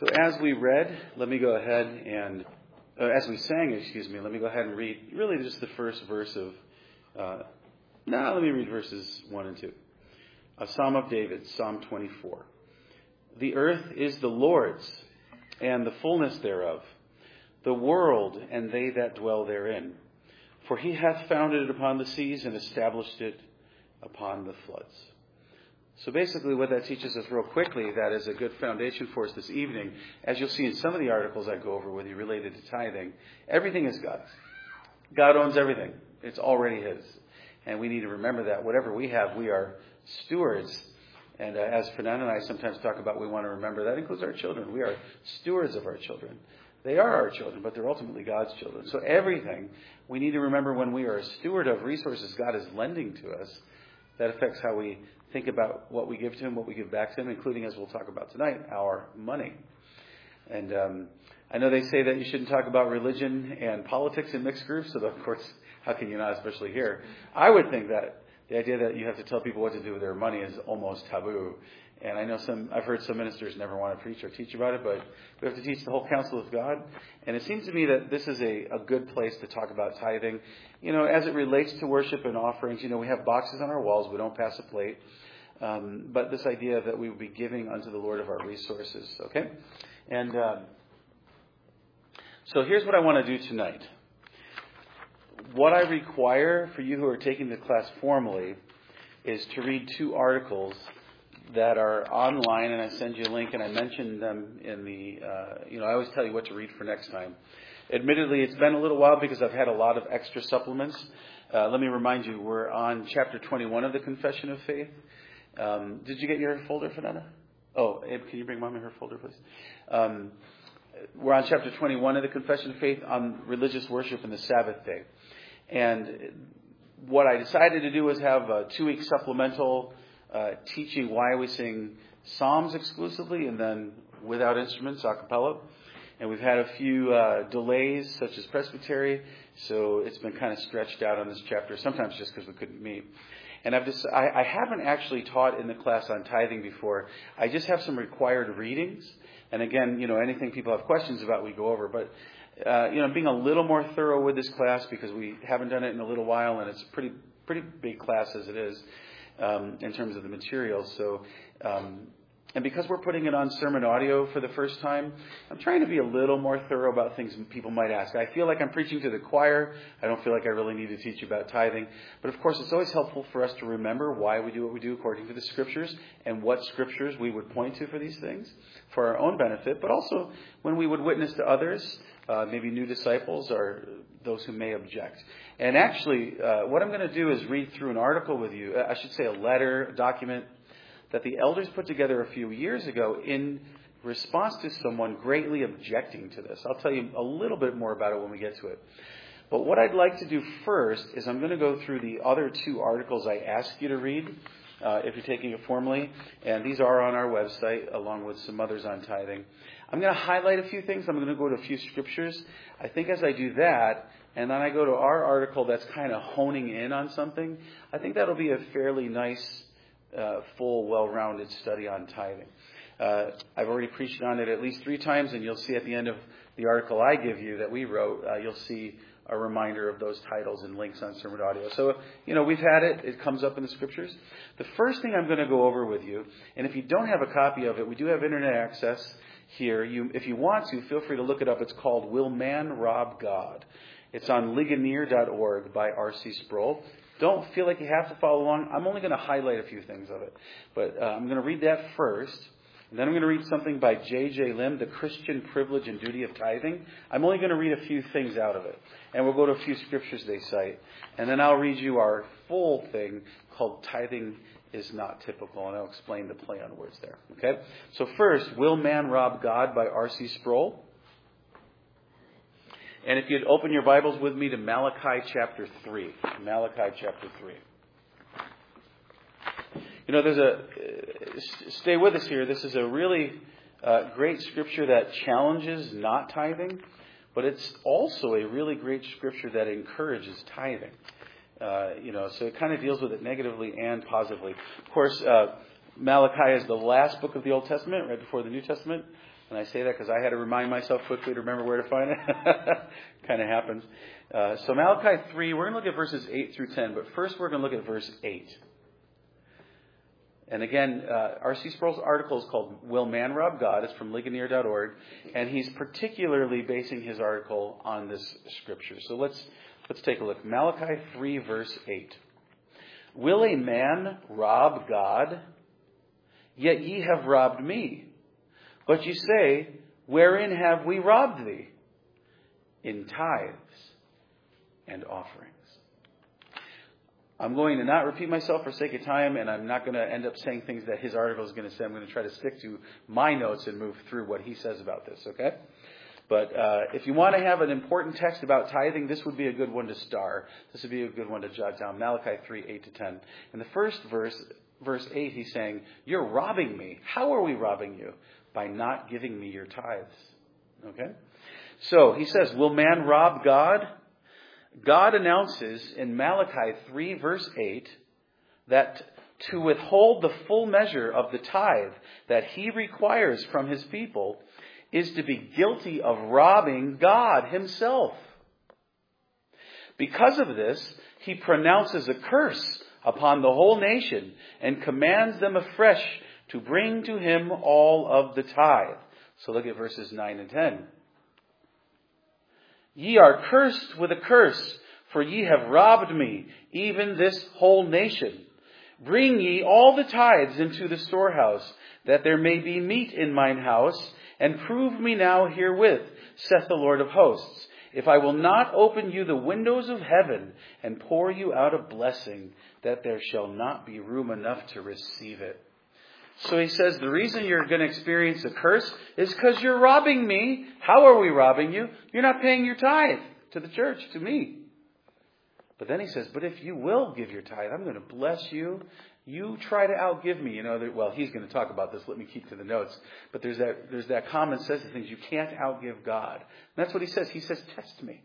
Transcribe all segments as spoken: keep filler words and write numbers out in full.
So as we read, let me go ahead and, uh, as we sang, excuse me, let me go ahead and read really just the first verse of, uh, no, let me read verses one and two. A Psalm of David, Psalm twenty-four. The earth is the Lord's, and the fullness thereof, the world and they that dwell therein. For he hath founded it upon the seas and established it upon the floods. So basically what that teaches us real quickly, that is a good foundation for us this evening. As you'll see in some of the articles I go over with you related to tithing, everything is God's. God owns everything. It's already His. And we need to remember that whatever we have, we are stewards. And uh, as Fernanda and I sometimes talk about, we want to remember that includes our children. We are stewards of our children. They are our children, but they're ultimately God's children. So everything we need to remember when we are a steward of resources God is lending to us, that affects how we think about what we give to Him, what we give back to Him, including, as we'll talk about tonight, our money. And um, I know they say that you shouldn't talk about religion and politics in mixed groups, so of course, how can you not, especially here? I would think that the idea that you have to tell people what to do with their money is almost taboo. And I know some, I've heard some ministers never want to preach or teach about it, but we have to teach the whole counsel of God. And it seems to me that this is a, a good place to talk about tithing. You know, as it relates to worship and offerings, you know, we have boxes on our walls. We don't pass a plate. Um, but this idea that we would be giving unto the Lord of our resources, okay? And um, so here's what I want to do tonight. What I require for you who are taking the class formally is to read two articles that are online, and I send you a link, and I mentioned them in the, uh, you know, I always tell you what to read for next time. Admittedly, it's been a little while because I've had a lot of extra supplements. Uh, let me remind you, we're on chapter twenty-one of the Confession of Faith. Um, did you get your folder, Fernanda? Oh, Abe, can you bring Mommy her folder, please? Um, we're on chapter twenty-one of the Confession of Faith on religious worship and the Sabbath day. And what I decided to do was have a two-week supplemental Uh, teaching why we sing psalms exclusively and then without instruments, a cappella. And we've had a few uh, delays, such as presbytery, so it's been kind of stretched out on this chapter, sometimes just because we couldn't meet. And I've just, I, I haven't actually taught in the class on tithing before. I just have some required readings. And again, you know, anything people have questions about, we go over. But, uh, you know, I'm being a little more thorough with this class because we haven't done it in a little while, and it's a pretty, pretty big class as it is. Um, in terms of the materials. So, um, and because we're putting it on sermon audio for the first time, I'm trying to be a little more thorough about things people might ask. I feel like I'm preaching to the choir. I don't feel like I really need to teach you about tithing. But of course, it's always helpful for us to remember why we do what we do according to the Scriptures and what Scriptures we would point to for these things for our own benefit, but also when we would witness to others, uh, maybe new disciples or those who may object. And actually, uh, what I'm going to do is read through an article with you, I should say a letter, a document that the elders put together a few years ago in response to someone greatly objecting to this. I'll tell you a little bit more about it when we get to it. But what I'd like to do first is I'm going to go through the other two articles I asked you to read, uh, if you're taking it formally. And these are on our website, along with some others on tithing. I'm going to highlight a few things. I'm going to go to a few scriptures. I think as I do that, and then I go to our article that's kind of honing in on something, I think that'll be a fairly nice, uh, full, well-rounded study on tithing. Uh, I've already preached on it at least three times, and you'll see at the end of the article I give you that we wrote, uh, you'll see a reminder of those titles and links on sermon audio. So, you know, we've had it. It comes up in the Scriptures. The first thing I'm going to go over with you, and if you don't have a copy of it, we do have internet access here. You, if you want to, feel free to look it up. It's called Will Man Rob God? It's on Ligonier dot org by R C Sproul. Don't feel like you have to follow along. I'm only going to highlight a few things of it. But uh, I'm going to read that first. And then I'm going to read something by J J Lim, The Christian Privilege and Duty of Tithing. I'm only going to read a few things out of it. And we'll go to a few scriptures they cite. And then I'll read you our full thing called Tithing is Not Typical. And I'll explain the play on words there. Okay? So first, Will Man Rob God by R C Sproul. And if you'd open your Bibles with me to Malachi chapter three. Malachi chapter three. You know, there's a, uh, stay with us here. This is a really uh, great scripture that challenges not tithing, but it's also a really great scripture that encourages tithing. Uh, you know, so it kind of deals with it negatively and positively. Of course, uh, Malachi is the last book of the Old Testament, right before the New Testament. And I say that because I had to remind myself quickly to remember where to find it. Kind of happens. Uh, so Malachi three, we're going to look at verses eight through ten, but first we're going to look at verse eight. And again, uh, R C Sproul's article is called Will Man Rob God? It's from Ligonier dot org. And he's particularly basing his article on this scripture. So let's let's take a look. Malachi three, verse eight. Will a man rob God? Yet ye have robbed me. But ye say, wherein have we robbed thee? In tithes and offerings. I'm going to not repeat myself for sake of time, and I'm not going to end up saying things that his article is going to say. I'm going to try to stick to my notes and move through what he says about this, okay? But uh, if you want to have an important text about tithing, this would be a good one to star. This would be a good one to jot down. Malachi three, eight to ten. In the first verse, verse eight, he's saying, you're robbing me. How are we robbing you? By not giving me your tithes. Okay? So he says, will man rob God? God announces in Malachi three, verse eight, that to withhold the full measure of the tithe that he requires from his people is to be guilty of robbing God himself. Because of this, he pronounces a curse upon the whole nation and commands them afresh to bring to him all of the tithe. So look at verses nine and ten. Ye are cursed with a curse, for ye have robbed me, even this whole nation. Bring ye all the tithes into the storehouse, that there may be meat in mine house, and prove me now herewith, saith the Lord of hosts, if I will not open you the windows of heaven, and pour you out a blessing, that there shall not be room enough to receive it. So he says, the reason you're going to experience a curse is because you're robbing me. How are we robbing you? You're not paying your tithe to the church, to me. But then he says, but if you will give your tithe, I'm going to bless you. You try to outgive me. You know, that, well, he's going to talk about this. Let me keep to the notes. But there's that, there's that common sense of things. You can't outgive God. And that's what he says. He says, test me.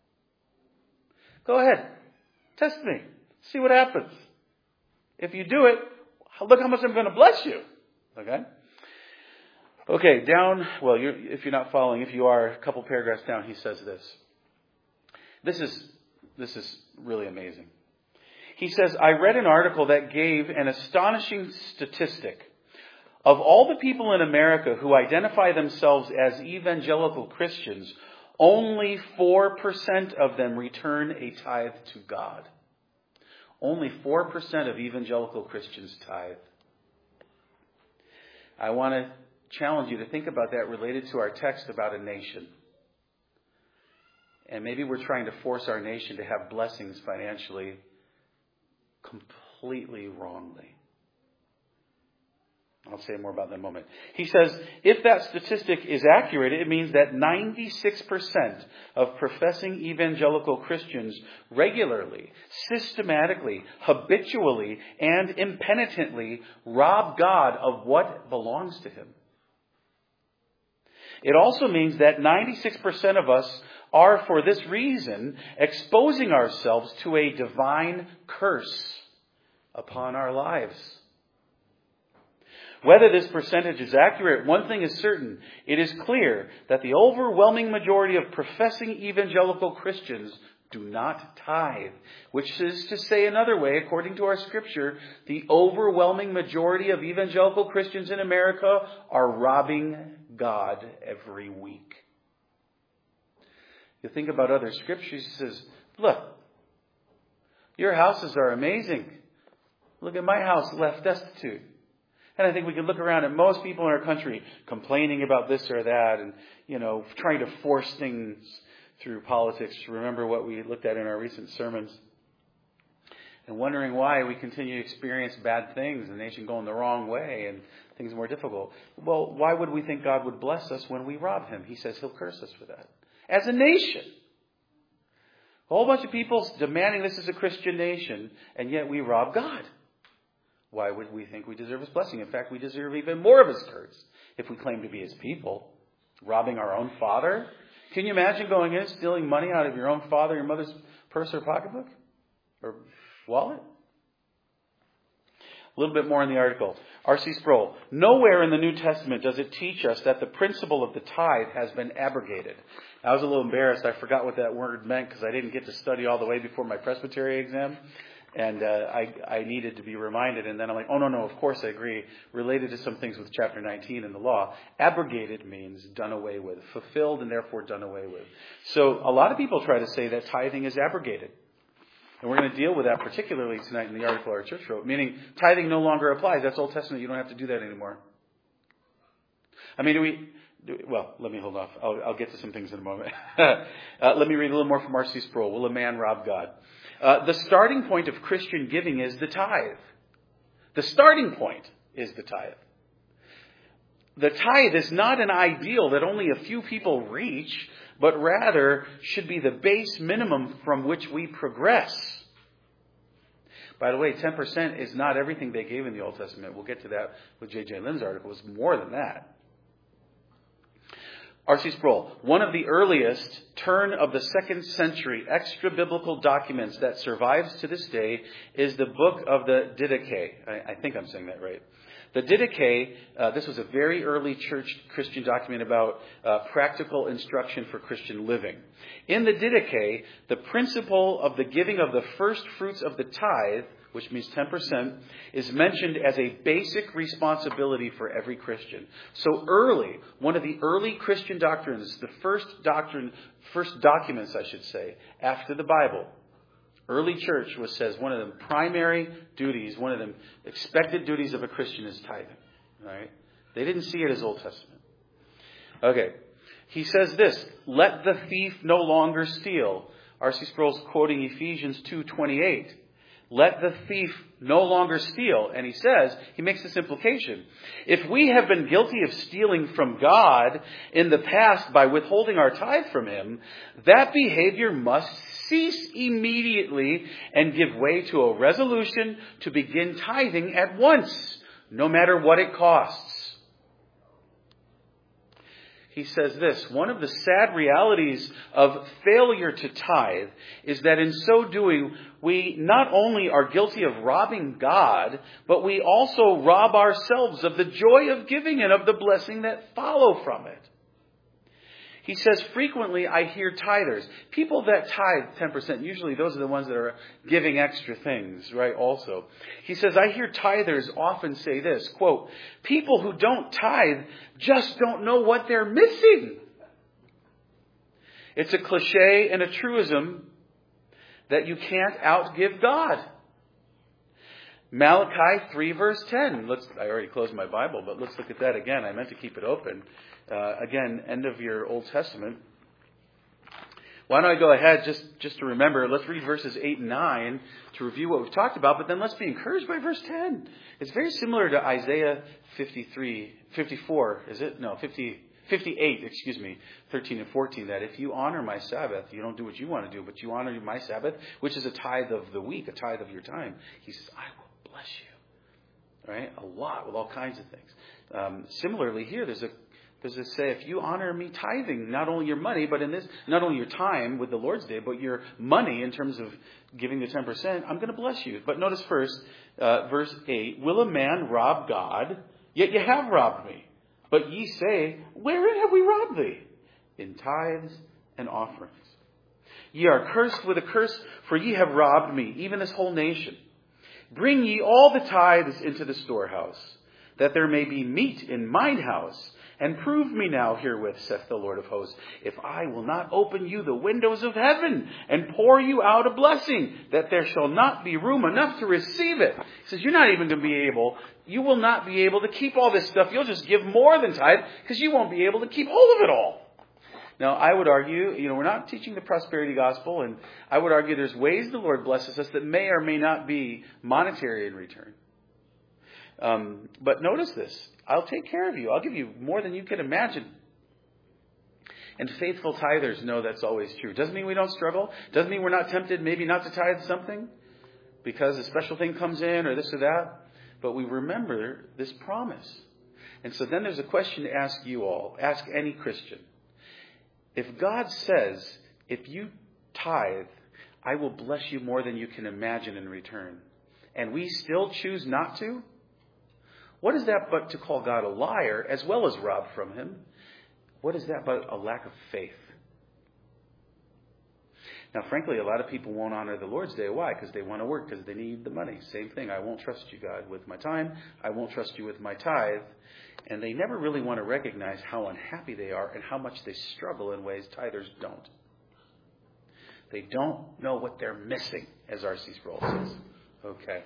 Go ahead. Test me. See what happens. If you do it, look how much I'm going to bless you. Okay? Okay, down, well, you're, if you're not following, if you are, a couple paragraphs down, he says this. This is, this is really amazing. He says, I read an article that gave an astonishing statistic. Of all the people in America who identify themselves as evangelical Christians, only four percent of them return a tithe to God. Only four percent of evangelical Christians tithe. I want to challenge you to think about that related to our text about a nation. And maybe we're trying to force our nation to have blessings financially completely wrongly. I'll say more about that in a moment. He says, if that statistic is accurate, it means that ninety-six percent of professing evangelical Christians regularly, systematically, habitually, and impenitently rob God of what belongs to him. It also means that ninety-six percent of us are, for this reason, exposing ourselves to a divine curse upon our lives. Whether this percentage is accurate, one thing is certain. It is clear that the overwhelming majority of professing evangelical Christians do not tithe. Which is to say another way, according to our scripture, the overwhelming majority of evangelical Christians in America are robbing God every week. You think about other scriptures, he says, look, your houses are amazing. Look at my house left destitute. And I think we can look around at most people in our country complaining about this or that and, you know, trying to force things through politics. Remember what we looked at in our recent sermons. And wondering why we continue to experience bad things, the nation going the wrong way and things more difficult. Well, why would we think God would bless us when we rob him? He says he'll curse us for that. As a nation. A whole bunch of people demanding this is a Christian nation, and yet we rob God. Why would we think we deserve his blessing? In fact, we deserve even more of his curse if we claim to be his people. Robbing our own father? Can you imagine going in, stealing money out of your own father, your mother's purse or pocketbook? Or wallet? A little bit more in the article. R C Sproul. Nowhere in the New Testament does it teach us that the principle of the tithe has been abrogated. I was a little embarrassed. I forgot what that word meant because I didn't get to study all the way before my presbytery exam. And uh, I, I needed to be reminded. And then I'm like, oh, no, no, of course I agree. Related to some things with chapter nineteen in the law. Abrogated means done away with. Fulfilled and therefore done away with. So a lot of people try to say that tithing is abrogated. And we're going to deal with that particularly tonight in the article our church wrote. Meaning tithing no longer applies. That's Old Testament. You don't have to do that anymore. I mean, do we... Do, well, let me hold off. I'll, I'll get to some things in a moment. uh, let me read a little more from R C Sproul. Will a man rob God? Uh, the starting point of Christian giving is the tithe. The starting point is the tithe. The tithe is not an ideal that only a few people reach, but rather should be the base minimum from which we progress. By the way, ten percent is not everything they gave in the Old Testament. We'll get to that with J J Lynn's article. It's more than that. R C Sproul, one of the earliest turn of the second century extra-biblical documents that survives to this day is the book of the Didache. I, I think I'm saying that right. The Didache, uh, this was a very early church Christian document about uh, practical instruction for Christian living. In the Didache, the principle of the giving of the first fruits of the tithe, which means ten percent, is mentioned as a basic responsibility for every Christian. So early, one of the early Christian doctrines, the first doctrine, first documents, I should say, after the Bible, early church was says one of the primary duties, one of the expected duties of a Christian is tithing. Right? They didn't see it as Old Testament. Okay. He says this, let the thief no longer steal. R C Sproul's quoting Ephesians two twenty-eight. Let the thief no longer steal. And he says, he makes this implication. If we have been guilty of stealing from God in the past by withholding our tithe from Him, that behavior must cease immediately and give way to a resolution to begin tithing at once, no matter what it costs. He says this, one of the sad realities of failure to tithe is that in so doing, we not only are guilty of robbing God, but we also rob ourselves of the joy of giving and of the blessing that follow from it. He says, frequently I hear tithers, people that tithe ten percent, usually those are the ones that are giving extra things, right, also. He says, I hear tithers often say this, quote, people who don't tithe just don't know what they're missing. It's a cliche and a truism that you can't outgive God. Malachi three verse ten. Let's, I already closed my Bible, but let's look at that again. I meant to keep it open. Uh, again, end of your Old Testament. Why don't I go ahead just, just to remember, let's read verses eight and nine to review what we've talked about, but then let's be encouraged by verse ten. It's very similar to Isaiah fifty-three, fifty-four, is it? No, fifty, fifty-eight, excuse me, thirteen and fourteen, that if you honor my Sabbath, you don't do what you want to do, but you honor my Sabbath, which is a tithe of the week, a tithe of your time. He says, I will bless you. Right? A lot, with all kinds of things. Um, similarly here, there's a Does it say, if you honor me tithing, not only your money, but in this, not only your time with the Lord's Day, but your money in terms of giving the ten percent, I'm going to bless you. But notice first, uh, verse eight, will a man rob God? Yet ye have robbed me. But ye say, wherein have we robbed thee? In tithes and offerings. Ye are cursed with a curse, for ye have robbed me, even this whole nation. Bring ye all the tithes into the storehouse, that there may be meat in mine house. And prove me now herewith, saith the Lord of hosts, if I will not open you the windows of heaven and pour you out a blessing, that there shall not be room enough to receive it. He says, you're not even going to be able, you will not be able to keep all this stuff. You'll just give more than tithe because you won't be able to keep hold of it all. Now, I would argue, you know, we're not teaching the prosperity gospel, and I would argue there's ways the Lord blesses us that may or may not be monetary in return. Um, but notice this. I'll take care of you. I'll give you more than you can imagine. And faithful tithers know that's always true. Doesn't mean we don't struggle. Doesn't mean we're not tempted maybe not to tithe something because a special thing comes in or this or that. But we remember this promise. And so then there's a question to ask you all. Ask any Christian. If God says, if you tithe, I will bless you more than you can imagine in return. and we still choose not to? What is that but to call God a liar as well as rob from him? What is that but a lack of faith? Now, frankly, a lot of people won't honor the Lord's Day. Why? Because they want to work, because they need the money. Same thing. I won't trust you, God, with my time. I won't trust you with my tithe. And they never really want to recognize how unhappy they are and how much they struggle in ways tithers don't. They don't know what they're missing, as R C Sproul says. Okay.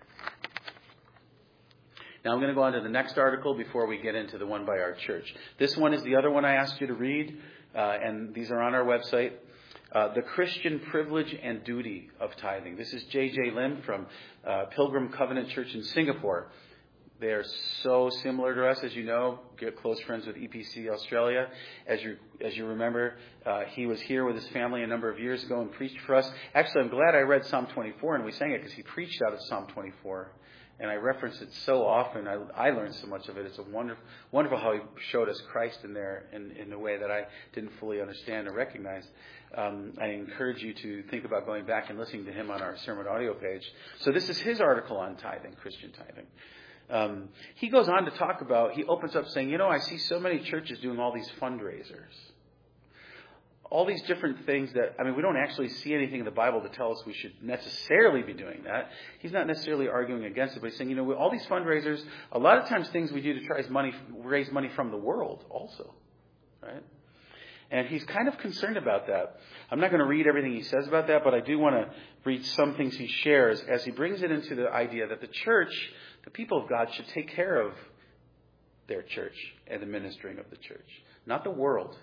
Now I'm going to go on to the next article before we get into the one by our church. This one is the other one I asked you to read, uh, and these are on our website. Uh, the Christian Privilege and Duty of Tithing. This is J J Lim from uh, Pilgrim Covenant Church in Singapore. They are so similar to us, as you know. Get close friends with E P C Australia. As you as you remember, uh, he was here with his family a number of years ago and preached for us. Actually, I'm glad I read Psalm twenty-four and we sang it because he preached out of Psalm twenty-four. And I reference it so often. I, I learned so much of it. It's a wonderful, wonderful how he showed us Christ in there in, in a way that I didn't fully understand or recognize. Um, I encourage you to think about going back and listening to him on our sermon audio page. So this is his article on tithing, Christian tithing. Um, he goes on to talk about, he opens up saying, you know, I see so many churches doing all these fundraisers. All these different things that, I mean, we don't actually see anything in the Bible to tell us we should necessarily be doing that. He's not necessarily arguing against it, but he's saying, you know, all these fundraisers, a lot of times things we do to try raise money, raise money from the world also, right? And he's kind of concerned about that. I'm not going to read everything he says about that, but I do want to read some things he shares as he brings it into the idea that the church, the people of God, should take care of their church and the ministering of the church, not the world.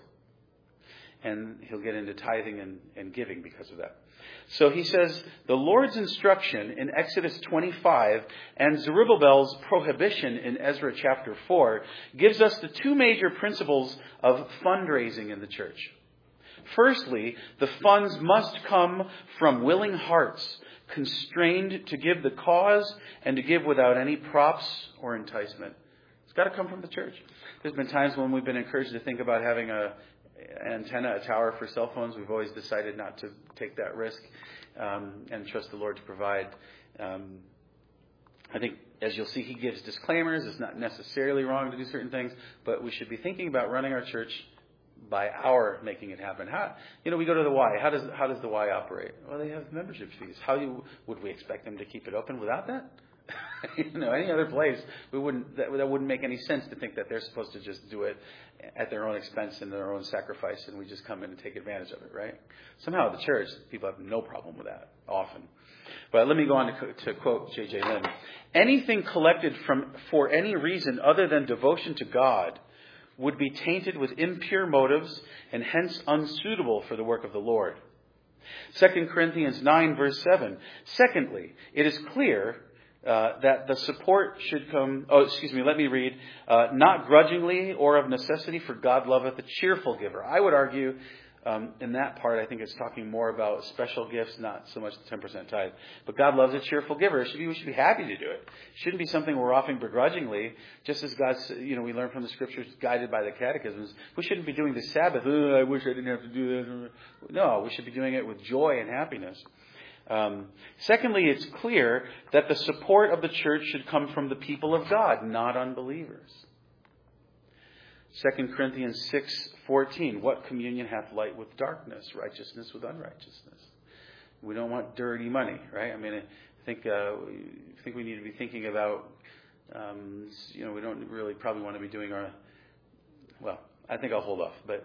And he'll get into tithing and, and giving because of that. So he says, the Lord's instruction in Exodus twenty-five and Zerubbabel's prohibition in Ezra chapter four gives us the two major principles of fundraising in the church. Firstly, the funds must come from willing hearts, constrained to give the cause and to give without any props or enticement. It's got to come from the church. There's been times when we've been encouraged to think about having a antenna, a tower for cell phones. We've always decided not to take that risk um, and trust the Lord to provide. Um, I think, as you'll see, he gives disclaimers. It's not necessarily wrong to do certain things, but we should be thinking about running our church by our making it happen. How, you know, we go to the Y. How does how does the Y operate? Well, they have membership fees. How you, would we expect them to keep it open without that? you know, any other place, we wouldn't. That, that wouldn't make any sense to think that they're supposed to just do it at their own expense and their own sacrifice, and we just come in and take advantage of it, right? Somehow, at the church, people have no problem with that often. But let me go on to, to quote J J Lim: "Anything collected from for any reason other than devotion to God would be tainted with impure motives and hence unsuitable for the work of the Lord." Second Corinthians nine, verse seven. "Secondly, it is clear Uh, that the support should come, oh, excuse me, let me read, uh, not grudgingly or of necessity, for God loveth a cheerful giver." I would argue um, in that part, I think it's talking more about special gifts, not so much the ten percent tithe. But God loves a cheerful giver. It should be, we should be happy to do it. It shouldn't be something we're offering begrudgingly, just as God's, you know, we learn from the scriptures, guided by the catechisms. We shouldn't be doing the Sabbath, oh, I wish I didn't have to do this. No, we should be doing it with joy and happiness. Um, secondly, it's clear that the support of the church should come from the people of God, not unbelievers. Second Corinthians six fourteen, "What communion hath light with darkness, righteousness with unrighteousness?" We don't want dirty money, right? I mean, I think uh, I think we need to be thinking about, um, you know, we don't really probably want to be doing our, well, I think I'll hold off, but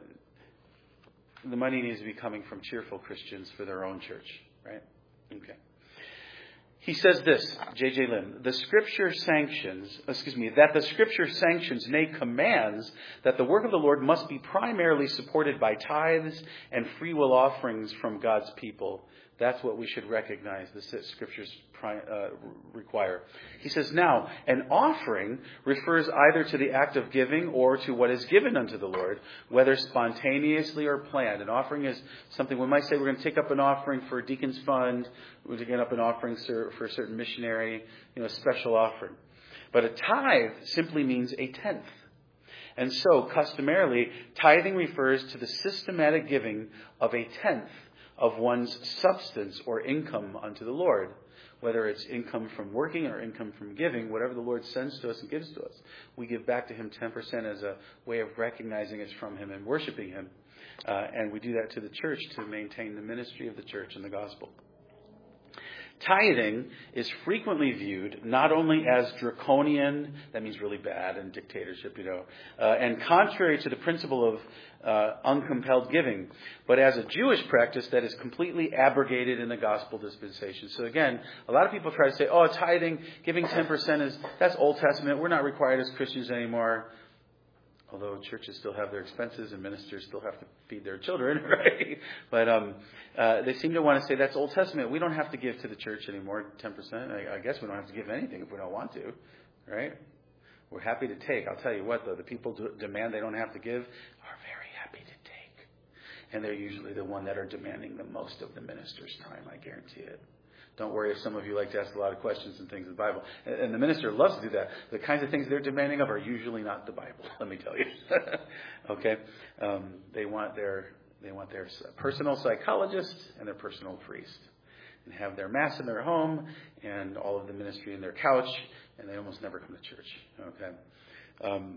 the money needs to be coming from cheerful Christians for their own church, right? Okay. He says this, J J Lim, the scripture sanctions, excuse me, that the scripture sanctions, nay, commands that the work of the Lord must be primarily supported by tithes and free will offerings from God's people. That's what we should recognize the scriptures uh, require. He says, now, an offering refers either to the act of giving or to what is given unto the Lord, whether spontaneously or planned. An offering is something we might say we're going to take up an offering for a deacon's fund, we're taking up an offering for a certain missionary, you know, a special offering. But a tithe simply means a tenth. And so, customarily, tithing refers to the systematic giving of a tenth of one's substance or income unto the Lord. whether it's income from working or income from giving, whatever the Lord sends to us and gives to us, we give back to Him ten percent as a way of recognizing it's from Him and worshiping Him. Uh, and we do that to the church to maintain the ministry of the church and the gospel. Tithing is frequently viewed not only as draconian, that means really bad, and dictatorship, you know, uh, and contrary to the principle of uh, uncompelled giving, but as a Jewish practice that is completely abrogated in the gospel dispensation. So again, a lot of people try to say, oh, tithing, giving ten percent is, that's Old Testament, we're not required as Christians anymore. Although churches still have their expenses and ministers still have to feed their children, right? But um, uh, they seem to want to say that's Old Testament. We don't have to give to the church anymore, ten percent. I, I guess we don't have to give anything if we don't want to, right? We're happy to take. I'll tell you what, though, the people do demand they don't have to give are very happy to take. And they're usually the one that are demanding the most of the minister's time, I guarantee it. Don't worry if some of you like to ask a lot of questions and things in the Bible. And the minister loves to do that. The kinds of things they're demanding of are usually not the Bible, let me tell you. Okay? Um, they want their they want their personal psychologist and their personal priest. And have their mass in their home and all of the ministry in their couch, and they almost never come to church. Okay? Um,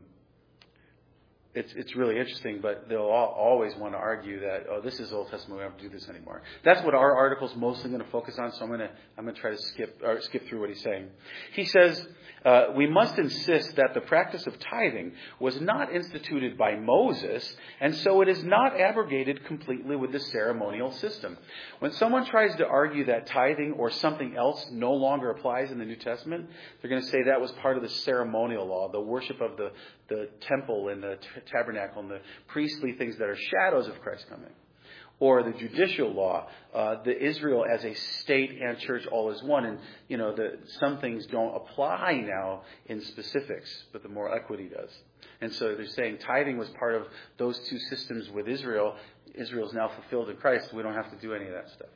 It's it's really interesting, but they'll all, always want to argue that, oh, this is Old Testament, we don't have to do this anymore. That's what our article's mostly going to focus on, so I'm going to I'm going to try to skip or skip through what he's saying. He says, uh, we must insist that the practice of tithing was not instituted by Moses, and so it is not abrogated completely with the ceremonial system. When someone tries to argue that tithing or something else no longer applies in the New Testament, they're going to say that was part of the ceremonial law, the worship of the, the temple and the t- tabernacle and the priestly things that are shadows of Christ coming. Or the judicial law, uh, the Israel as a state and church all as one. And, you know, the, some things don't apply now in specifics, but the moral equity does. And so they're saying tithing was part of those two systems with Israel. Israel's now fulfilled in Christ. We don't have to do any of that stuff.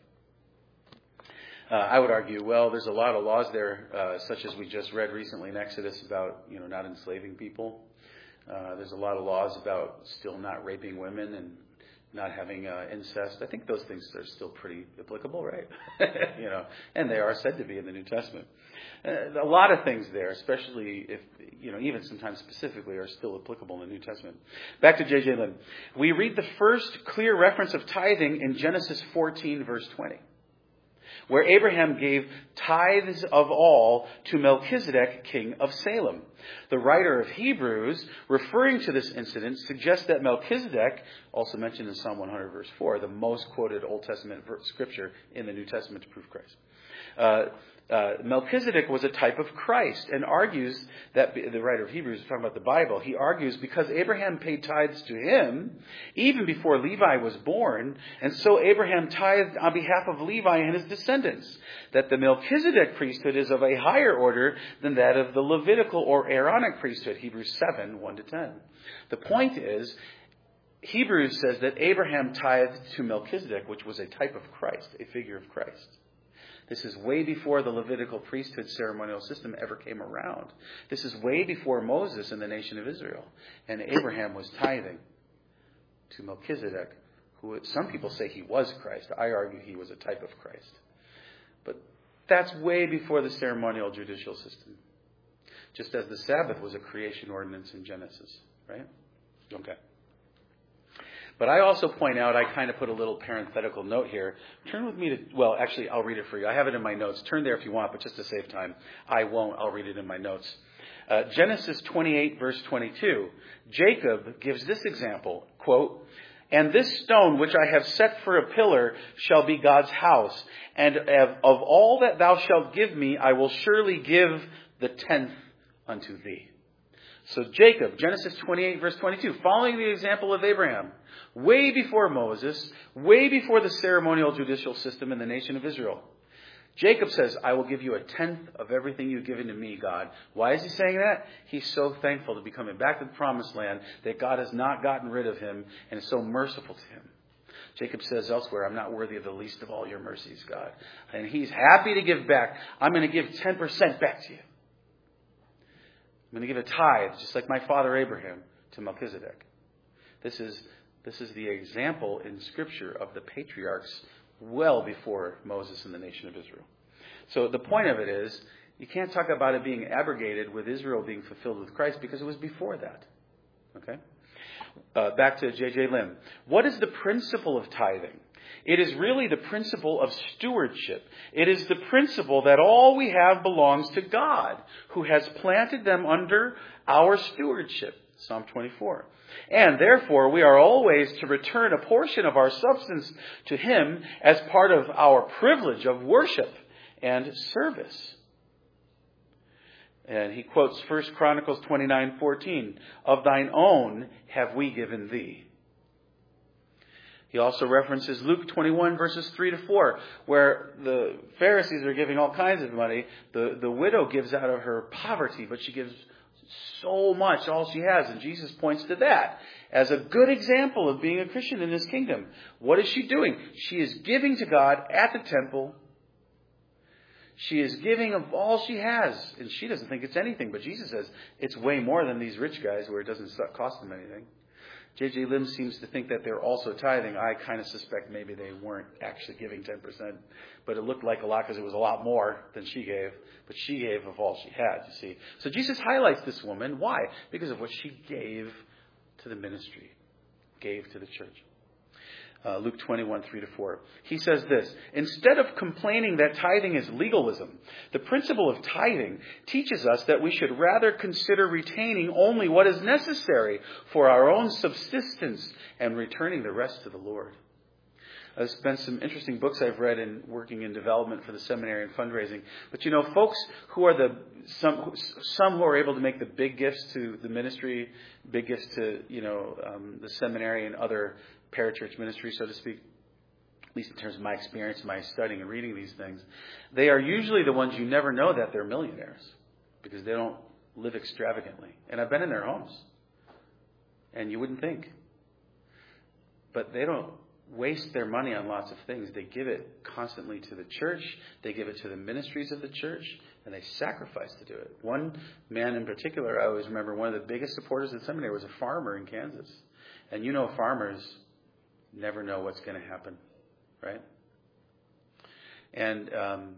Uh, I would argue, well, there's a lot of laws there, uh, such as we just read recently in Exodus about, you know, not enslaving people. Uh, there's a lot of laws about still not raping women and not having uh, incest. I think those things are still pretty applicable, right? You know, and they are said to be in the New Testament. Uh, a lot of things there, especially if, you know, even sometimes specifically, are still applicable in the New Testament. Back to J J Lynn. We read the first clear reference of tithing in Genesis fourteen, verse twenty. Where Abraham gave tithes of all to Melchizedek, king of Salem. The writer of Hebrews, referring to this incident, suggests that Melchizedek, also mentioned in Psalm one hundred, verse four, the most quoted Old Testament scripture in the New Testament to prove Christ. Uh, uh, Melchizedek was a type of Christ, and argues that, the writer of Hebrews is talking about the Bible, he argues because Abraham paid tithes to him even before Levi was born, and so Abraham tithed on behalf of Levi and his descendants, that the Melchizedek priesthood is of a higher order than that of the Levitical or Aaronic priesthood, Hebrews seven, one to ten. The point is, Hebrews says that Abraham tithed to Melchizedek, which was a type of Christ, a figure of Christ. This is way before the Levitical priesthood ceremonial system ever came around. This is way before Moses and the nation of Israel. And Abraham was tithing to Melchizedek, who some people say he was Christ. I argue he was a type of Christ. But that's way before the ceremonial judicial system. Just as the Sabbath was a creation ordinance in Genesis, right? Okay. But I also point out, I kind of put a little parenthetical note here. Turn with me to, well, actually, I'll read it for you. I have it in my notes. Turn there if you want, but just to save time, I won't. I'll read it in my notes. Uh, Genesis twenty-eight, verse twenty-two. Jacob gives this example, quote, "And this stone which I have set for a pillar shall be God's house. And of, of all that thou shalt give me, I will surely give the tenth unto thee." So Jacob, Genesis twenty-eight, verse twenty-two, following the example of Abraham, way before Moses, way before the ceremonial judicial system in the nation of Israel. Jacob says, I will give you a tenth of everything you've given to me, God. Why is he saying that? He's so thankful to be coming back to the promised land that God has not gotten rid of him and is so merciful to him. Jacob says elsewhere, I'm not worthy of the least of all your mercies, God. And he's happy to give back. I'm going to give ten percent back to you. I'm going to give a tithe, just like my father Abraham, to Melchizedek. This is, this is the example in Scripture of the patriarchs well before Moses and the nation of Israel. So the point of it is, you can't talk about it being abrogated with Israel being fulfilled with Christ because it was before that. Okay? Uh, back to J J Lim. What is the principle of tithing? It is really the principle of stewardship. It is the principle that all we have belongs to God, who has planted them under our stewardship. Psalm twenty-four. And therefore, we are always to return a portion of our substance to Him as part of our privilege of worship and service. And he quotes First Chronicles twenty-nine fourteen. Of thine own have we given thee. He also references Luke twenty-one verses three to four, where the Pharisees are giving all kinds of money. The, the widow gives out of her poverty, but she gives so much, all she has. And Jesus points to that as a good example of being a Christian in His kingdom. What is she doing? She is giving to God at the temple. She is giving of all she has. And she doesn't think it's anything. But Jesus says it's way more than these rich guys where it doesn't cost them anything. J J Lim seems to think that they're also tithing. I kind of suspect maybe they weren't actually giving ten percent. But it looked like a lot because it was a lot more than she gave. But she gave of all she had, you see. So Jesus highlights this woman. Why? Because of what she gave to the ministry, gave to the church. Uh, Luke twenty-one, three to four. He says this: instead of complaining that tithing is legalism, the principle of tithing teaches us that we should rather consider retaining only what is necessary for our own subsistence and returning the rest to the Lord. There's been some interesting books I've read in working in development for the seminary and fundraising. But you know, folks who are the some some who are able to make the big gifts to the ministry, big gifts to you know um, the seminary and other parachurch ministry, so to speak, at least in terms of my experience, my studying and reading these things, they are usually the ones you never know that they're millionaires because they don't live extravagantly. And I've been in their homes, and you wouldn't think. But they don't waste their money on lots of things. They give it constantly to the church. They give it to the ministries of the church, and they sacrifice to do it. One man in particular, I always remember, one of the biggest supporters of the seminary was a farmer in Kansas. And you know, farmers never know what's going to happen, right? And um,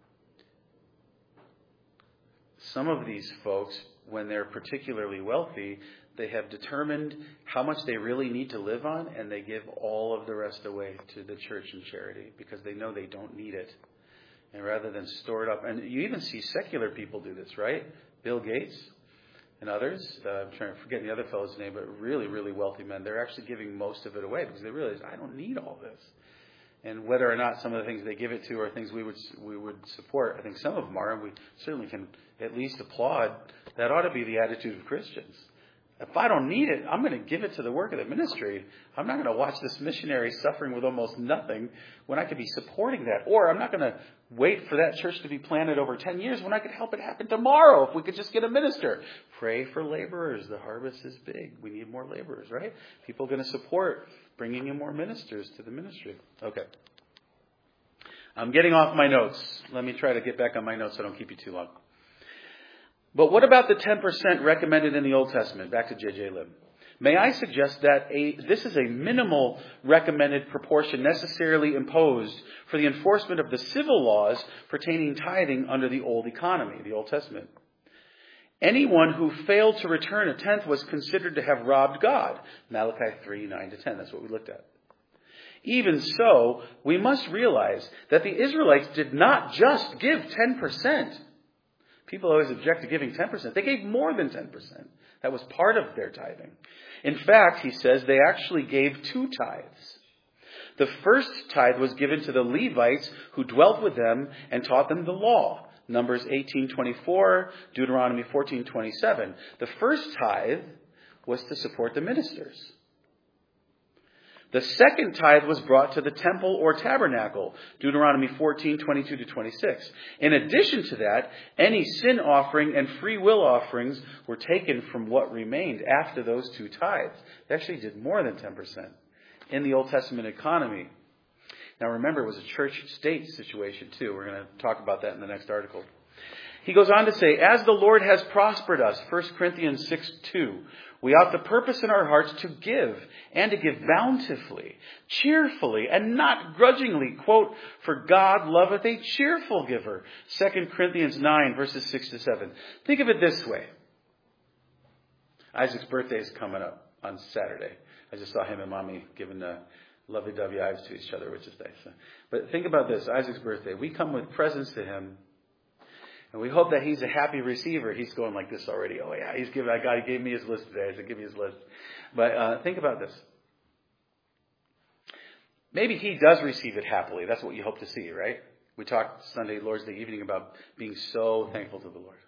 some of these folks, when they're particularly wealthy, they have determined how much they really need to live on, and they give all of the rest away to the church and charity because they know they don't need it. And rather than store it up, and you even see secular people do this, right? Bill Gates and others, uh, I'm trying to forget the other fellow's name, but really, really wealthy men, they're actually giving most of it away because they realize, I don't need all this. And whether or not some of the things they give it to are things we would we would support, I think some of them are, and we certainly can at least applaud. That ought to be the attitude of Christians. If I don't need it, I'm going to give it to the work of the ministry. I'm not going to watch this missionary suffering with almost nothing when I could be supporting that. Or I'm not going to wait for that church to be planted over ten years when I could help it happen tomorrow if we could just get a minister. Pray for laborers. The harvest is big. We need more laborers, right? People are going to support bringing in more ministers to the ministry. Okay. I'm getting off my notes. Let me try to get back on my notes so I don't keep you too long. But what about the ten percent recommended in the Old Testament? Back to J J Lim. May I suggest that a, this is a minimal recommended proportion necessarily imposed for the enforcement of the civil laws pertaining tithing under the old economy, the Old Testament. Anyone who failed to return a tenth was considered to have robbed God. Malachi three, nine to ten. That's what we looked at. Even so, we must realize that the Israelites did not just give ten percent. People always object to giving ten percent. They gave more than ten percent. That was part of their tithing. In fact, he says they actually gave two tithes. The first tithe was given to the Levites who dwelt with them and taught them the law. Numbers eighteen twenty-four, Deuteronomy fourteen twenty-seven. The first tithe was to support the ministers. The second tithe was brought to the temple or tabernacle, Deuteronomy fourteen twenty-two to twenty-six. In addition to that, any sin offering and free will offerings were taken from what remained after those two tithes. They actually did more than ten percent in the Old Testament economy. Now remember, it was a church-state situation too. We're going to talk about that in the next article. He goes on to say, as the Lord has prospered us, First Corinthians six two, we ought to purpose in our hearts to give, and to give bountifully, cheerfully, and not grudgingly. Quote, for God loveth a cheerful giver. Second Corinthians nine, verses six to seven. Think of it this way. Isaac's birthday is coming up on Saturday. I just saw him and Mommy giving the lovey-dovey eyes to each other, which is nice. But think about this, Isaac's birthday. We come with presents to him, and we hope that he's a happy receiver. He's going like this already. Oh yeah, he's giving. God, he gave me his list today. I said, give me his list. But uh, think about this. Maybe he does receive it happily. That's what you hope to see, right? We talked Sunday, Lord's Day evening, about being so thankful to the Lord.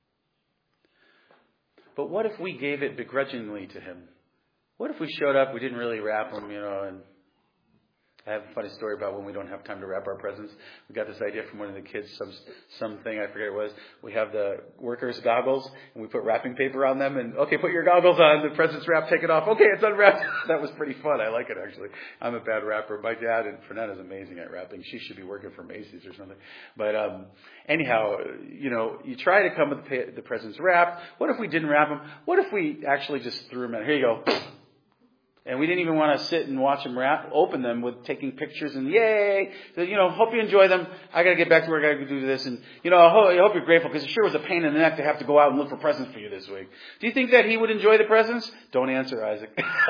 But what if we gave it begrudgingly to him? What if we showed up, we didn't really wrap them, you know, and I have a funny story about when we don't have time to wrap our presents. We got this idea from one of the kids, some something, I forget what it was. We have the workers' goggles, and we put wrapping paper on them, and, okay, put your goggles on, the present's wrapped, take it off. Okay, it's unwrapped. That was pretty fun. I like it, actually. I'm a bad wrapper. My dad, and Fernanda, is amazing at wrapping. She should be working for Macy's or something. But um anyhow, you know, you try to come with the, the presents wrapped. What if we didn't wrap them? What if we actually just threw them in? Here you go. And we didn't even want to sit and watch them wrap, open them with taking pictures and yay. So, you know, hope you enjoy them. I got to get back to work. I got to do this. And, you know, I hope, I hope you're grateful because it sure was a pain in the neck to have to go out and look for presents for you this week. Do you think that he would enjoy the presents? Don't answer, Isaac.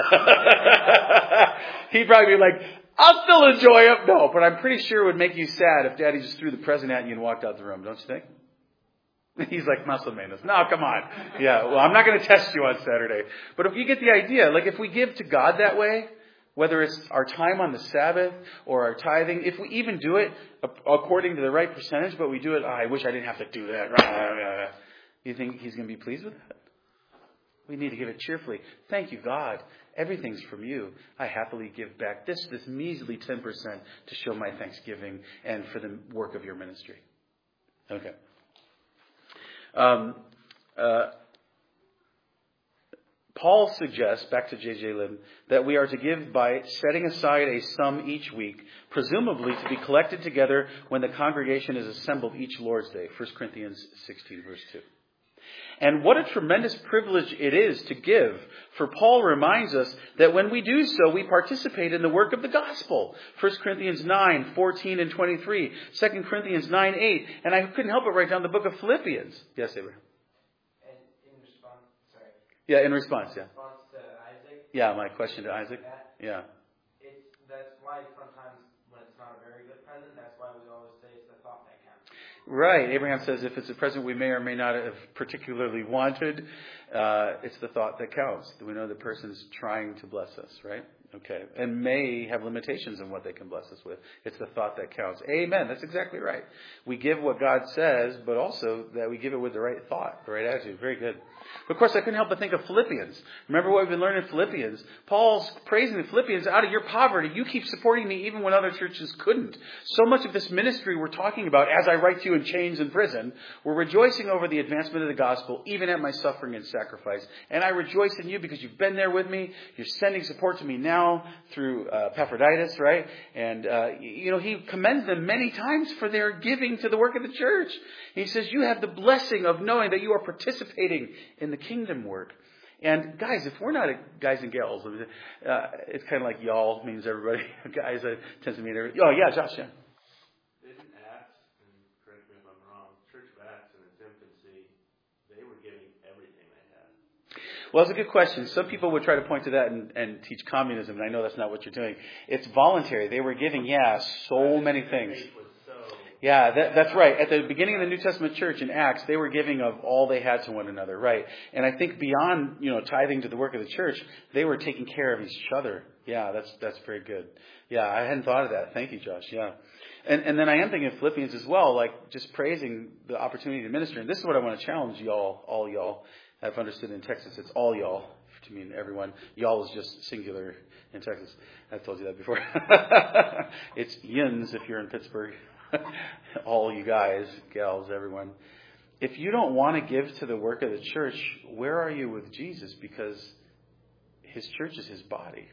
He'd probably be like, I'll still enjoy them. No, but I'm pretty sure it would make you sad if Daddy just threw the present at you and walked out the room. Don't you think? He's like, muscle menos. No, come on. Yeah, well, I'm not going to test you on Saturday. But if you get the idea, like if we give to God that way, whether it's our time on the Sabbath or our tithing, if we even do it according to the right percentage, but we do it, oh, I wish I didn't have to do that. You think he's going to be pleased with that? We need to give it cheerfully. Thank you, God. Everything's from you. I happily give back this, this measly ten percent to show my thanksgiving and for the work of your ministry. Okay. Um, uh, Paul suggests, back to J J Lynn, that we are to give by setting aside a sum each week, presumably to be collected together when the congregation is assembled each Lord's Day. First Corinthians sixteen, verse two. And what a tremendous privilege it is to give. For Paul reminds us that when we do so, we participate in the work of the gospel. First Corinthians nine, fourteen and twenty-three. Second Corinthians nine, eight. And I couldn't help but write down the book of Philippians. Yes, Abraham? And in response, sorry. Yeah, in response, yeah. In response to Isaac? Yeah, my question to Isaac. That, Yeah. It's, that's why sometimes when it's not a very good present, that's why we always say it's the thought that counts. Right. Abraham says if it's a present we may or may not have particularly wanted, uh, it's the thought that counts. We know the person's trying to bless us, right? Okay. And may have limitations on what they can bless us with. It's the thought that counts. Amen. That's exactly right. We give what God says, but also that we give it with the right thought, the right attitude. Very good. But of course, I couldn't help but think of Philippians. Remember what we've been learning in Philippians? Paul's praising the Philippians. Out of your poverty, you keep supporting me even when other churches couldn't. So much of this ministry we're talking about, as I write to you in chains in prison, we're rejoicing over the advancement of the gospel, even at my suffering and sacrifice. And I rejoice in you because you've been there with me. You're sending support to me now through uh, Epaphroditus, right? And, uh, you know, he commends them many times for their giving to the work of the church. He says, you have the blessing of knowing that you are participating in the kingdom work. And guys, if we're not a, guys and gals, uh, it's kind of like y'all means everybody. Guys, I tend to mean everybody. Oh, yeah, Josh, yeah. Didn't Acts, and correct me if I'm wrong, Church of Acts in its infancy, they were giving everything they had. Well, that's a good question. Some people would try to point to that and, and teach communism, and I know that's not what you're doing. It's voluntary. They were giving, yeah, so many things. Yeah, that, that's right. At the beginning of the New Testament church in Acts, they were giving of all they had to one another, right? And I think beyond, you know, tithing to the work of the church, they were taking care of each other. Yeah, that's that's very good. Yeah, I hadn't thought of that. Thank you, Josh. Yeah. And and then I am thinking of Philippians as well, like just praising the opportunity to minister. And this is what I want to challenge y'all, all y'all. I've understood in Texas, it's all y'all, to mean everyone. Y'all is just singular in Texas. I've told you that before. It's yins if you're in Pittsburgh. All you guys, gals, everyone. If you don't want to give to the work of the church, where are you with Jesus? Because his church is his body.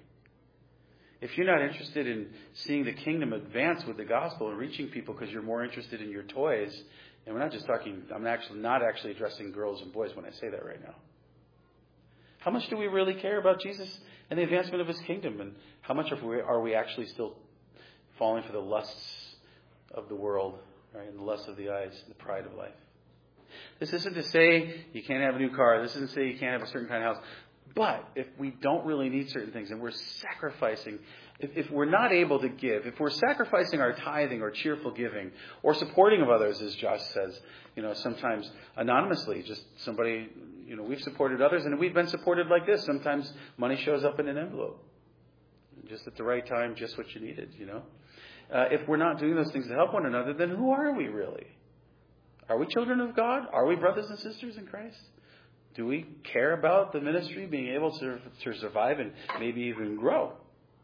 If you're not interested in seeing the kingdom advance with the gospel and reaching people because you're more interested in your toys, And we're not just talking, I'm actually not actually addressing girls and boys when I say that right now. How much do we really care about Jesus and the advancement of his kingdom? And how much are we, are we actually still falling for the lusts of the world, right? And the lusts of the eyes, the pride of life? This isn't to say you can't have a new car. This isn't to say you can't have a certain kind of house. But if we don't really need certain things and we're sacrificing, if, if we're not able to give, if we're sacrificing our tithing or cheerful giving or supporting of others, as Josh says, you know, sometimes anonymously, just somebody, you know, we've supported others and we've been supported like this. Sometimes money shows up in an envelope. Just at the right time, just what you needed, you know. Uh, if we're not doing those things to help one another, then who are we really? Are we children of God? Are we brothers and sisters in Christ? Do we care about the ministry being able to, to survive and maybe even grow?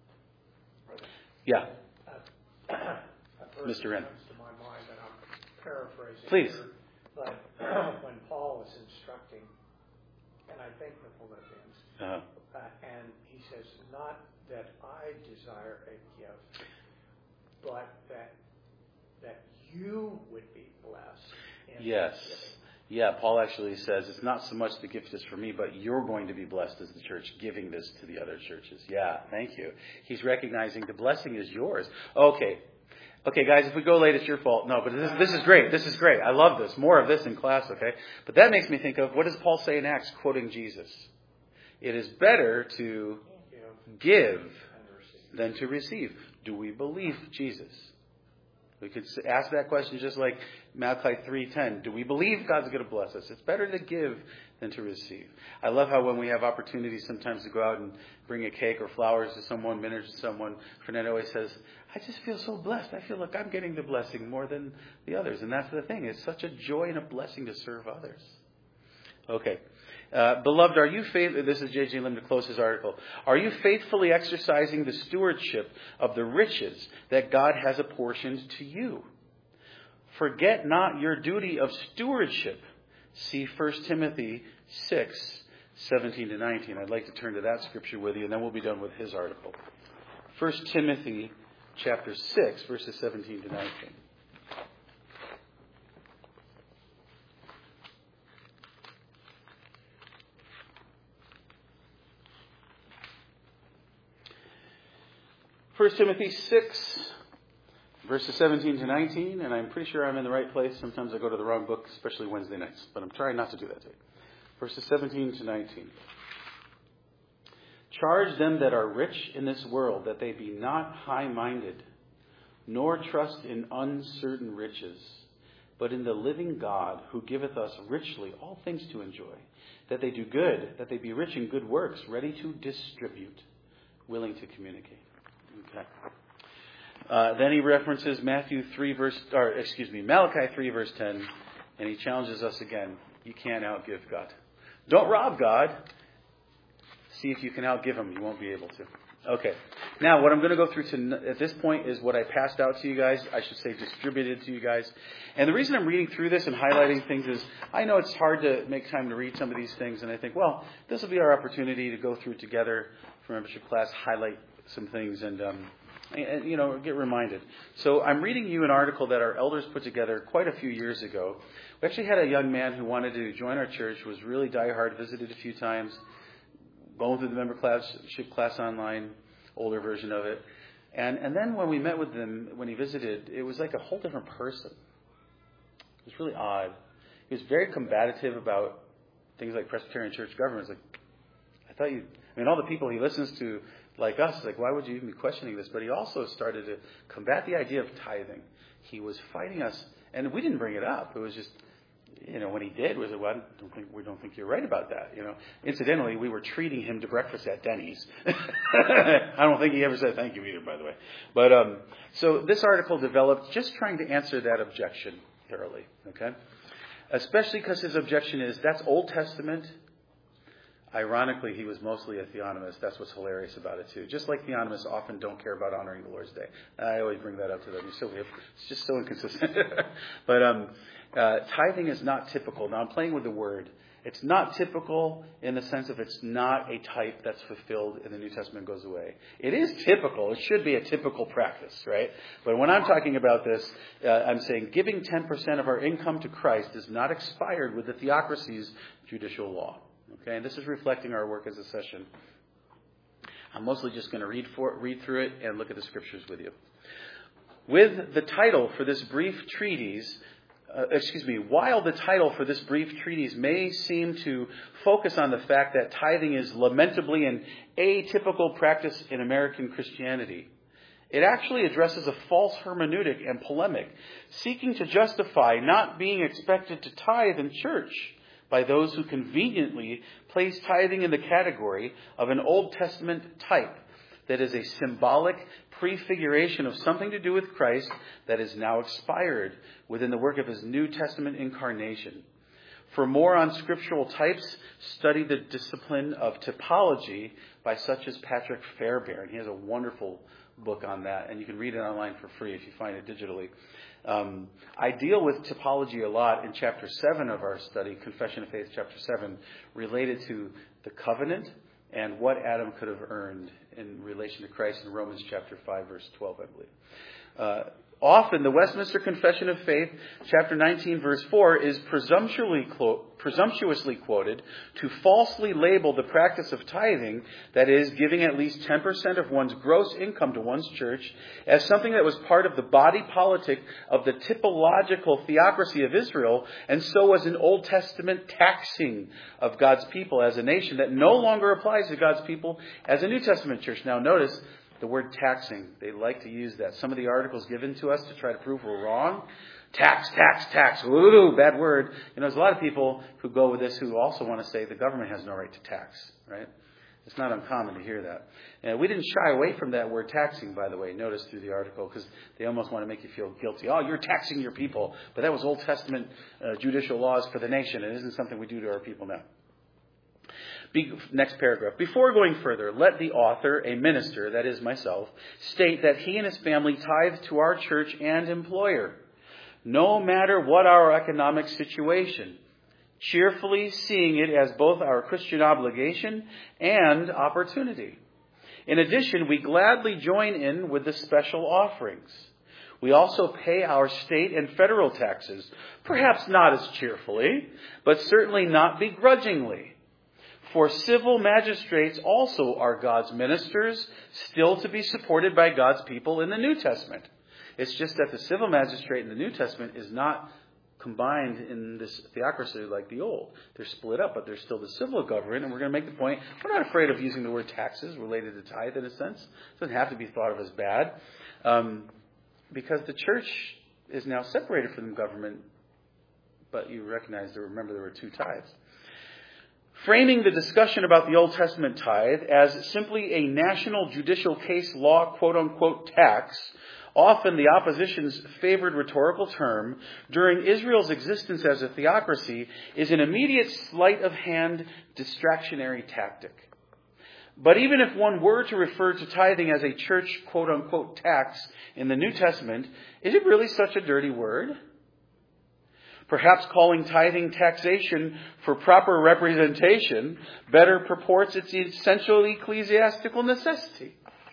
Yeah. Uh, Mister Wren. comes to my mind, and I'm paraphrasing Please. here, but when Paul was instructing, and I think the Philippians, Uh-huh. uh, and he says, not that I desire a gift, but that that you would be blessed in Yes. giving. Yeah, Paul actually says it's not so much the gift is for me, but you're going to be blessed as the church, giving this to the other churches. Yeah, thank you. He's recognizing the blessing is yours. Okay. Okay, guys, if we go late, it's your fault. No, but this, this is great. This is great. I love this. More of this in class, okay? But that makes me think of, what does Paul say in Acts, quoting Jesus? It is better to give than to receive. Do we believe Jesus? We could ask that question just like Malachi three ten. Do we believe God's going to bless us? It's better to give than to receive. I love how when we have opportunities sometimes to go out and bring a cake or flowers to someone, minister to someone, Fernando always says, I just feel so blessed. I feel like I'm getting the blessing more than the others. And that's the thing. It's such a joy and a blessing to serve others. Okay. Uh, beloved, are you faith- this is J J Lim to close his article. Are you faithfully exercising the stewardship of the riches that God has apportioned to you? Forget not your duty of stewardship. See First Timothy six, seventeen to nineteen. I'd like to turn to that scripture with you, and then we'll be done with his article. First Timothy chapter six, verses seventeen to nineteen. First Timothy six, verses seventeen to nineteen, and I'm pretty sure I'm in the right place. Sometimes I go to the wrong book, especially Wednesday nights, but I'm trying not to do that today. Verses seventeen to nineteen. Charge them that are rich in this world, that they be not high-minded, nor trust in uncertain riches, but in the living God, who giveth us richly all things to enjoy, that they do good, that they be rich in good works, ready to distribute, willing to communicate. Okay. Uh, then he references Matthew three verse, or excuse me, Malachi three verse ten, and he challenges us again. You can't outgive God. Don't rob God. See if you can outgive him. You won't be able to. Okay. Now, what I'm going to go through to, at this point is what I passed out to you guys. I should say distributed to you guys. And the reason I'm reading through this and highlighting things is I know it's hard to make time to read some of these things. And I think, well, this will be our opportunity to go through together for membership class, highlight some things, and, um, and, you know, get reminded. So I'm reading you an article that our elders put together quite a few years ago. We actually had a young man who wanted to join our church, was really diehard, visited a few times, going through the member class, class online, older version of it. And and then when we met with him, when he visited, it was like a whole different person. It was really odd. He was very combative about things like Presbyterian church government. It's like, I thought you, I mean, all the people he listens to, like us, like, why would you even be questioning this? But he also started to combat the idea of tithing. He was fighting us, and we didn't bring it up. It was just, you know, when he did, was it, well, I don't think, we don't think you're right about that, you know. Incidentally, we were treating him to breakfast at Denny's. I don't think he ever said thank you either, by the way. But, um, so this article developed just trying to answer that objection thoroughly, okay? Especially because his objection is, that's Old Testament. Ironically, he was mostly a theonomist. That's what's hilarious about it, too. Just like theonomists often don't care about honoring the Lord's Day. I always bring that up to them. You're so, it's just so inconsistent. But um, uh, tithing is not typical. Now, I'm playing with the word. It's not typical in the sense of it's not a type that's fulfilled in the New Testament and goes away. It is typical. It should be a typical practice, right? But when I'm talking about this, uh, I'm saying giving ten percent of our income to Christ is not expired with the theocracy's judicial law. Okay, and this is reflecting our work as a session. I'm mostly just going to read for, read through it and look at the scriptures with you. With the title for this brief treatise, Uh, excuse me, while the title for this brief treatise may seem to focus on the fact that tithing is lamentably an atypical practice in American Christianity, it actually addresses a false hermeneutic and polemic, seeking to justify not being expected to tithe in church by those who conveniently place tithing in the category of an Old Testament type that is a symbolic prefiguration of something to do with Christ that is now expired within the work of his New Testament incarnation. For more on scriptural types, study the discipline of typology by such as Patrick Fairbairn. He has a wonderful book on that, and you can read it online for free if you find it digitally. Um, I deal with typology a lot in chapter seven of our study, Confession of Faith, chapter seven, related to the covenant and what Adam could have earned in relation to Christ in Romans chapter five, verse twelve, I believe. Uh, often, the Westminster Confession of Faith, chapter nineteen, verse four, is presumptuously, quote, presumptuously quoted to falsely label the practice of tithing, that is, giving at least ten percent of one's gross income to one's church, as something that was part of the body politic of the typological theocracy of Israel, and so was an Old Testament taxing of God's people as a nation that no longer applies to God's people as a New Testament church. Now notice the word taxing. They like to use that. Some of the articles given to us to try to prove we're wrong. Tax, tax, tax. Ooh, bad word. You know, there's a lot of people who go with this who also want to say the government has no right to tax, right? It's not uncommon to hear that. And we didn't shy away from that word taxing, by the way. Notice through the article, because they almost want to make you feel guilty. Oh, you're taxing your people. But that was Old Testament uh, judicial laws for the nation. It isn't something we do to our people now. Be, next paragraph. Before going further, let the author, a minister, that is myself, state that he and his family tithe to our church and employer, no matter what our economic situation, cheerfully seeing it as both our Christian obligation and opportunity. In addition, we gladly join in with the special offerings. We also pay our state and federal taxes, perhaps not as cheerfully, but certainly not begrudgingly. For civil magistrates also are God's ministers, still to be supported by God's people in the New Testament. It's just that the civil magistrate in the New Testament is not combined in this theocracy like the old. They're split up, but they're still the civil government, and we're going to make the point, we're not afraid of using the word taxes related to tithe in a sense. It doesn't have to be thought of as bad, um, because the church is now separated from the government, but you recognize, that remember there were two tithes. Framing the discussion about the Old Testament tithe as simply a national judicial case law quote-unquote tax, often the opposition's favored rhetorical term, during Israel's existence as a theocracy, is an immediate sleight-of-hand distractionary tactic. But even if one were to refer to tithing as a church quote-unquote tax in the New Testament, is it really such a dirty word? Perhaps calling tithing taxation for proper representation better purports its essential ecclesiastical necessity.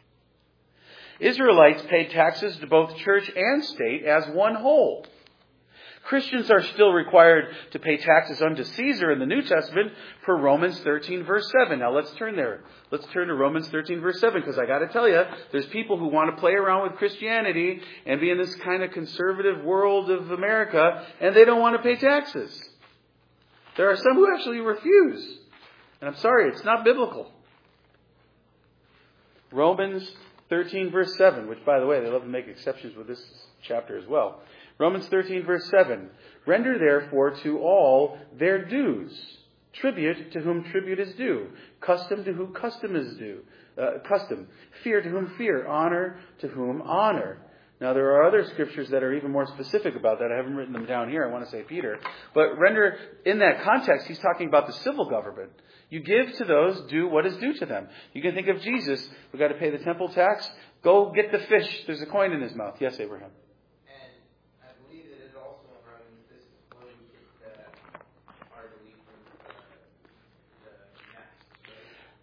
Israelites paid taxes to both church and state as one whole. Christians are still required to pay taxes unto Caesar in the New Testament per Romans thirteen verse seven. Now let's turn there. Let's turn to Romans thirteen verse seven, because I got to tell you, there's people who want to play around with Christianity and be in this kind of conservative world of America, and they don't want to pay taxes. There are some who actually refuse. And I'm sorry, it's not biblical. Romans thirteen verse seven, which by the way, they love to make exceptions with this chapter as well. Romans thirteen verse seven, render therefore to all their dues, tribute to whom tribute is due, custom to whom custom is due, uh, custom, fear to whom fear, honor to whom honor. Now there are other scriptures that are even more specific about that. I haven't written them down here. I want to say Peter. But render, in that context, he's talking about the civil government. You give to those, do what is due to them. You can think of Jesus. We've got to pay the temple tax. Go get the fish. There's a coin in his mouth. Yes, Abraham. And I believe that it also, Romans, this is where we get uh, our belief from uh,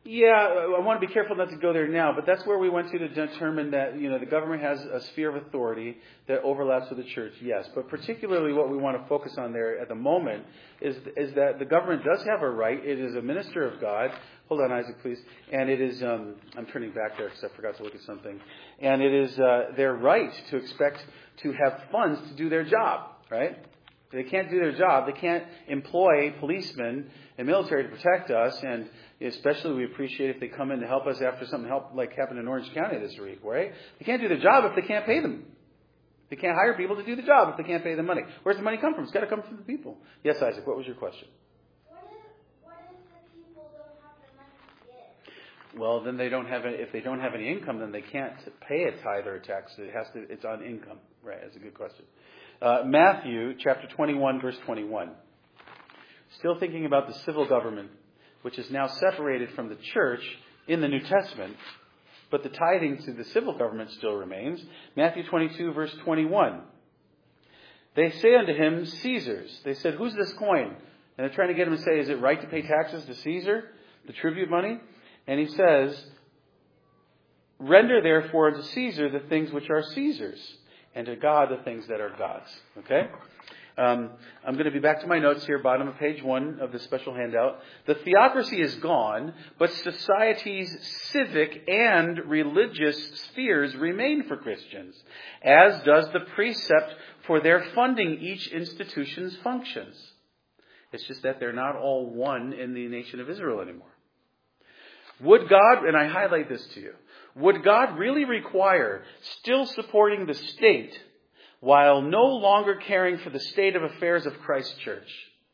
Yeah, I want to be careful not to go there now, but that's where we went to to determine that, you know, the government has a sphere of authority that overlaps with the church, yes. But particularly what we want to focus on there at the moment is is that the government does have a right. It is a minister of God. Hold on, Isaac, please. And it is, um, I'm turning back there because I forgot to look at something. And it is uh, their right to expect to have funds to do their job, right? They can't do their job. They can't employ policemen and military to protect us, and especially we appreciate if they come in to help us after something help, like happened in Orange County this week, right? They can't do their job if they can't pay them. They can't hire people to do the job if they can't pay them money. Where's the money come from? It's got to come from the people. Yes, Isaac, what was your question? What if, what if the people don't have the money to give? Well, then they don't have any, if they don't have any income, then they can't pay a tithe or a tax. It has to. It's on income, right? That's a good question. Uh, Matthew chapter twenty-one, verse twenty-one. Still thinking about the civil government, which is now separated from the church in the New Testament, but the tithing to the civil government still remains. Matthew twenty-two, verse twenty-one. They say unto him, Caesar's. They said, who's this coin? And they're trying to get him to say, is it right to pay taxes to Caesar, the tribute money? And he says, render therefore unto Caesar the things which are Caesar's, and to God the things that are God's. Okay? Um, I'm going to be back to my notes here, bottom of page one of the special handout. The theocracy is gone, but society's civic and religious spheres remain for Christians, as does the precept for their funding each institution's functions. It's just that they're not all one in the nation of Israel anymore. Would God, and I highlight this to you, would God really require still supporting the state while no longer caring for the state of affairs of Christ's church?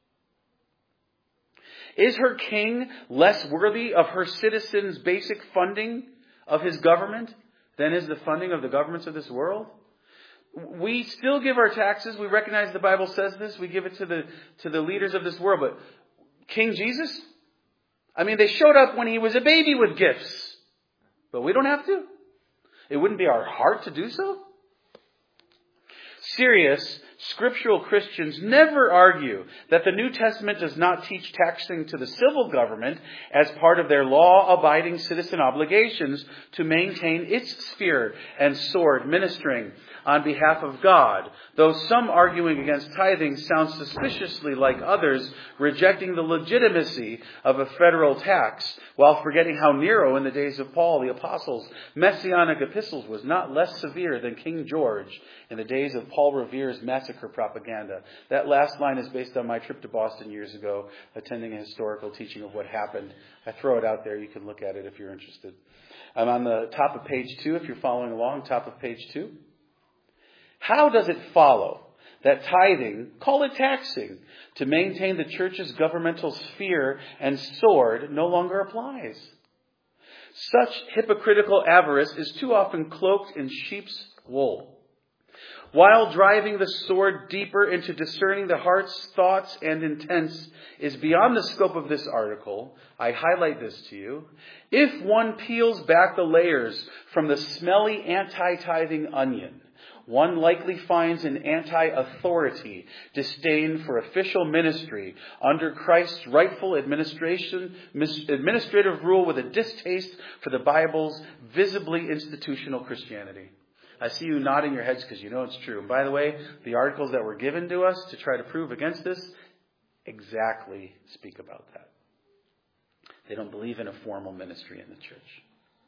Is her king less worthy of her citizens' basic funding of his government than is the funding of the governments of this world? We still give our taxes. We recognize the Bible says this. We give it to the to the leaders of this world. But King Jesus? I mean, they showed up when he was a baby with gifts. But we don't have to. It wouldn't be our heart to do so. Serious, scriptural Christians never argue that the New Testament does not teach taxing to the civil government as part of their law-abiding citizen obligations to maintain its sphere and sword ministering on behalf of God, though some arguing against tithing sound suspiciously like others rejecting the legitimacy of a federal tax, while forgetting how Nero in the days of Paul the Apostle's messianic epistles was not less severe than King George in the days of Paul Revere's massacre propaganda. That last line is based on my trip to Boston years ago, attending a historical teaching of what happened. I throw it out there. You can look at it if you're interested. I'm on the top of page two, if you're following along, top of page two. How does it follow that tithing, call it taxing, to maintain the church's governmental sphere and sword no longer applies? Such hypocritical avarice is too often cloaked in sheep's wool. While driving the sword deeper into discerning the heart's thoughts and intents is beyond the scope of this article, I highlight this to you. If one peels back the layers from the smelly anti-tithing onion, one likely finds an anti-authority disdain for official ministry under Christ's rightful administration, administrative rule with a distaste for the Bible's visibly institutional Christianity. I see you nodding your heads because you know it's true. And by the way, the articles that were given to us to try to prove against this exactly speak about that. They don't believe in a formal ministry in the church.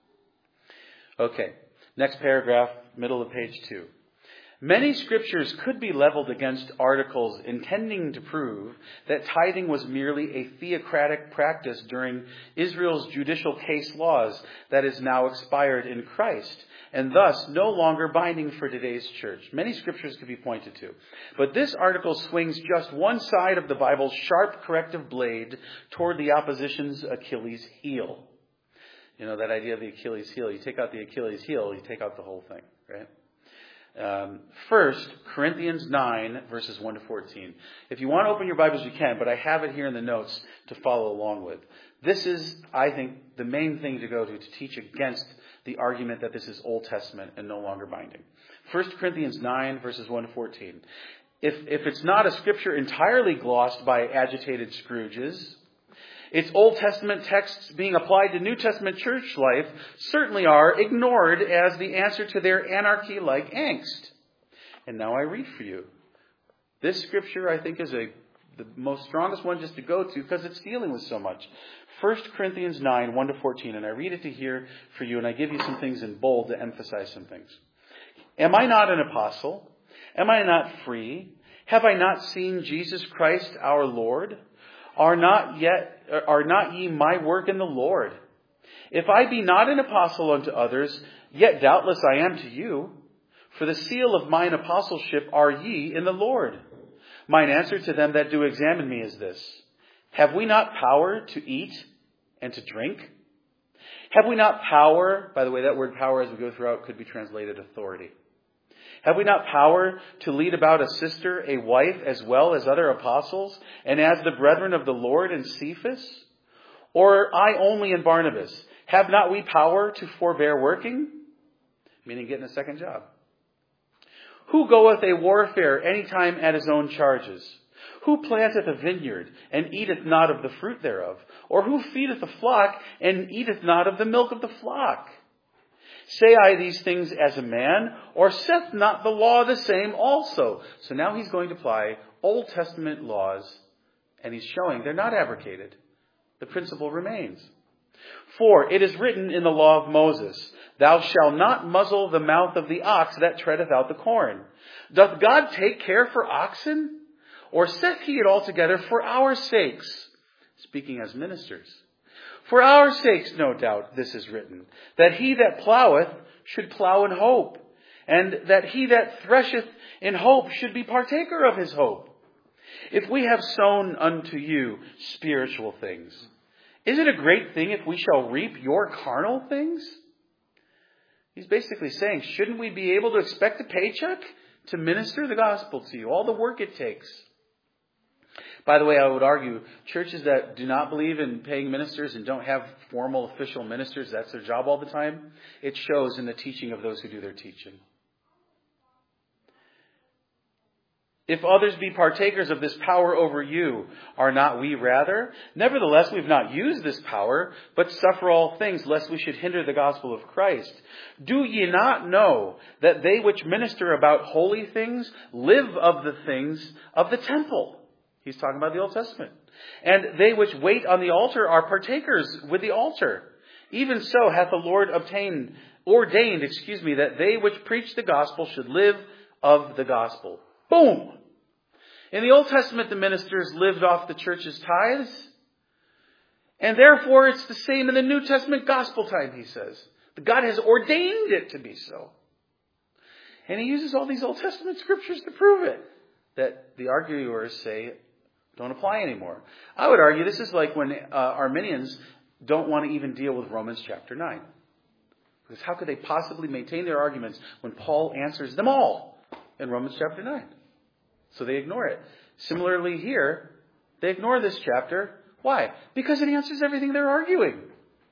Okay, next paragraph, middle of page two. Many scriptures could be leveled against articles intending to prove that tithing was merely a theocratic practice during Israel's judicial case laws that is now expired in Christ, and thus no longer binding for today's church. Many scriptures could be pointed to. But this article swings just one side of the Bible's sharp corrective blade toward the opposition's Achilles heel. You know, that idea of the Achilles heel. You take out the Achilles heel, you take out the whole thing, right? Um, first, Corinthians nine, verses one to fourteen. If you want to open your Bibles, you can, but I have it here in the notes to follow along with. This is, I think, the main thing to go to to teach against the argument that this is Old Testament and no longer binding. First Corinthians nine, verses one to fourteen. If, if it's not a scripture entirely glossed by agitated Scrooges, its Old Testament texts being applied to New Testament church life certainly are ignored as the answer to their anarchy-like angst. And now I read for you. This scripture, I think, is a the most strongest one just to go to because it's dealing with so much. First Corinthians nine, one to fourteen, and I read it to here for you, and I give you some things in bold to emphasize some things. Am I not an apostle? Am I not free? Have I not seen Jesus Christ our Lord? Are not yet are not ye my work in the Lord? If I be not an apostle unto others, yet doubtless I am to you. For the seal of mine apostleship are ye in the Lord. Mine answer to them that do examine me is this: have we not power to eat and to drink? Have we not power, by the way, that word power as we go throughout could be translated authority. Have we not power to lead about a sister, a wife, as well as other apostles, and as the brethren of the Lord and Cephas? Or I only and Barnabas? Have not we power to forbear working? Meaning getting a second job. Who goeth a warfare any time at his own charges? Who planteth a vineyard, and eateth not of the fruit thereof? Or who feedeth a flock, and eateth not of the milk of the flock? Say I these things as a man, or saith not the law the same also? So now he's going to apply Old Testament laws, and he's showing they're not abrogated. The principle remains. For it is written in the law of Moses, thou shalt not muzzle the mouth of the ox that treadeth out the corn. Doth God take care for oxen? Or saith he it altogether for our sakes? Speaking as ministers. For our sakes, no doubt, this is written, that he that ploweth should plow in hope, and that he that thresheth in hope should be partaker of his hope. If we have sown unto you spiritual things, is it a great thing if we shall reap your carnal things? He's basically saying, shouldn't we be able to expect a paycheck to minister the gospel to you? All the work it takes. By the way, I would argue churches that do not believe in paying ministers and don't have formal official ministers, that's their job all the time, it shows in the teaching of those who do their teaching. If others be partakers of this power over you, are not we rather? Nevertheless, we've not used this power, but suffer all things, lest we should hinder the gospel of Christ. Do ye not know that they which minister about holy things live of the things of the temple? He's talking about the Old Testament. And they which wait on the altar are partakers with the altar. Even so hath the Lord obtained, ordained, excuse me, that they which preach the gospel should live of the gospel. Boom! In the Old Testament, the ministers lived off the church's tithes. And therefore, it's the same in the New Testament gospel time, he says. God has ordained it to be so. And he uses all these Old Testament scriptures to prove it. That the arguers say don't apply anymore. I would argue this is like when uh, Arminians don't want to even deal with Romans chapter nine. Because how could they possibly maintain their arguments when Paul answers them all in Romans chapter nine? So they ignore it. Similarly here, they ignore this chapter. Why? Because it answers everything they're arguing.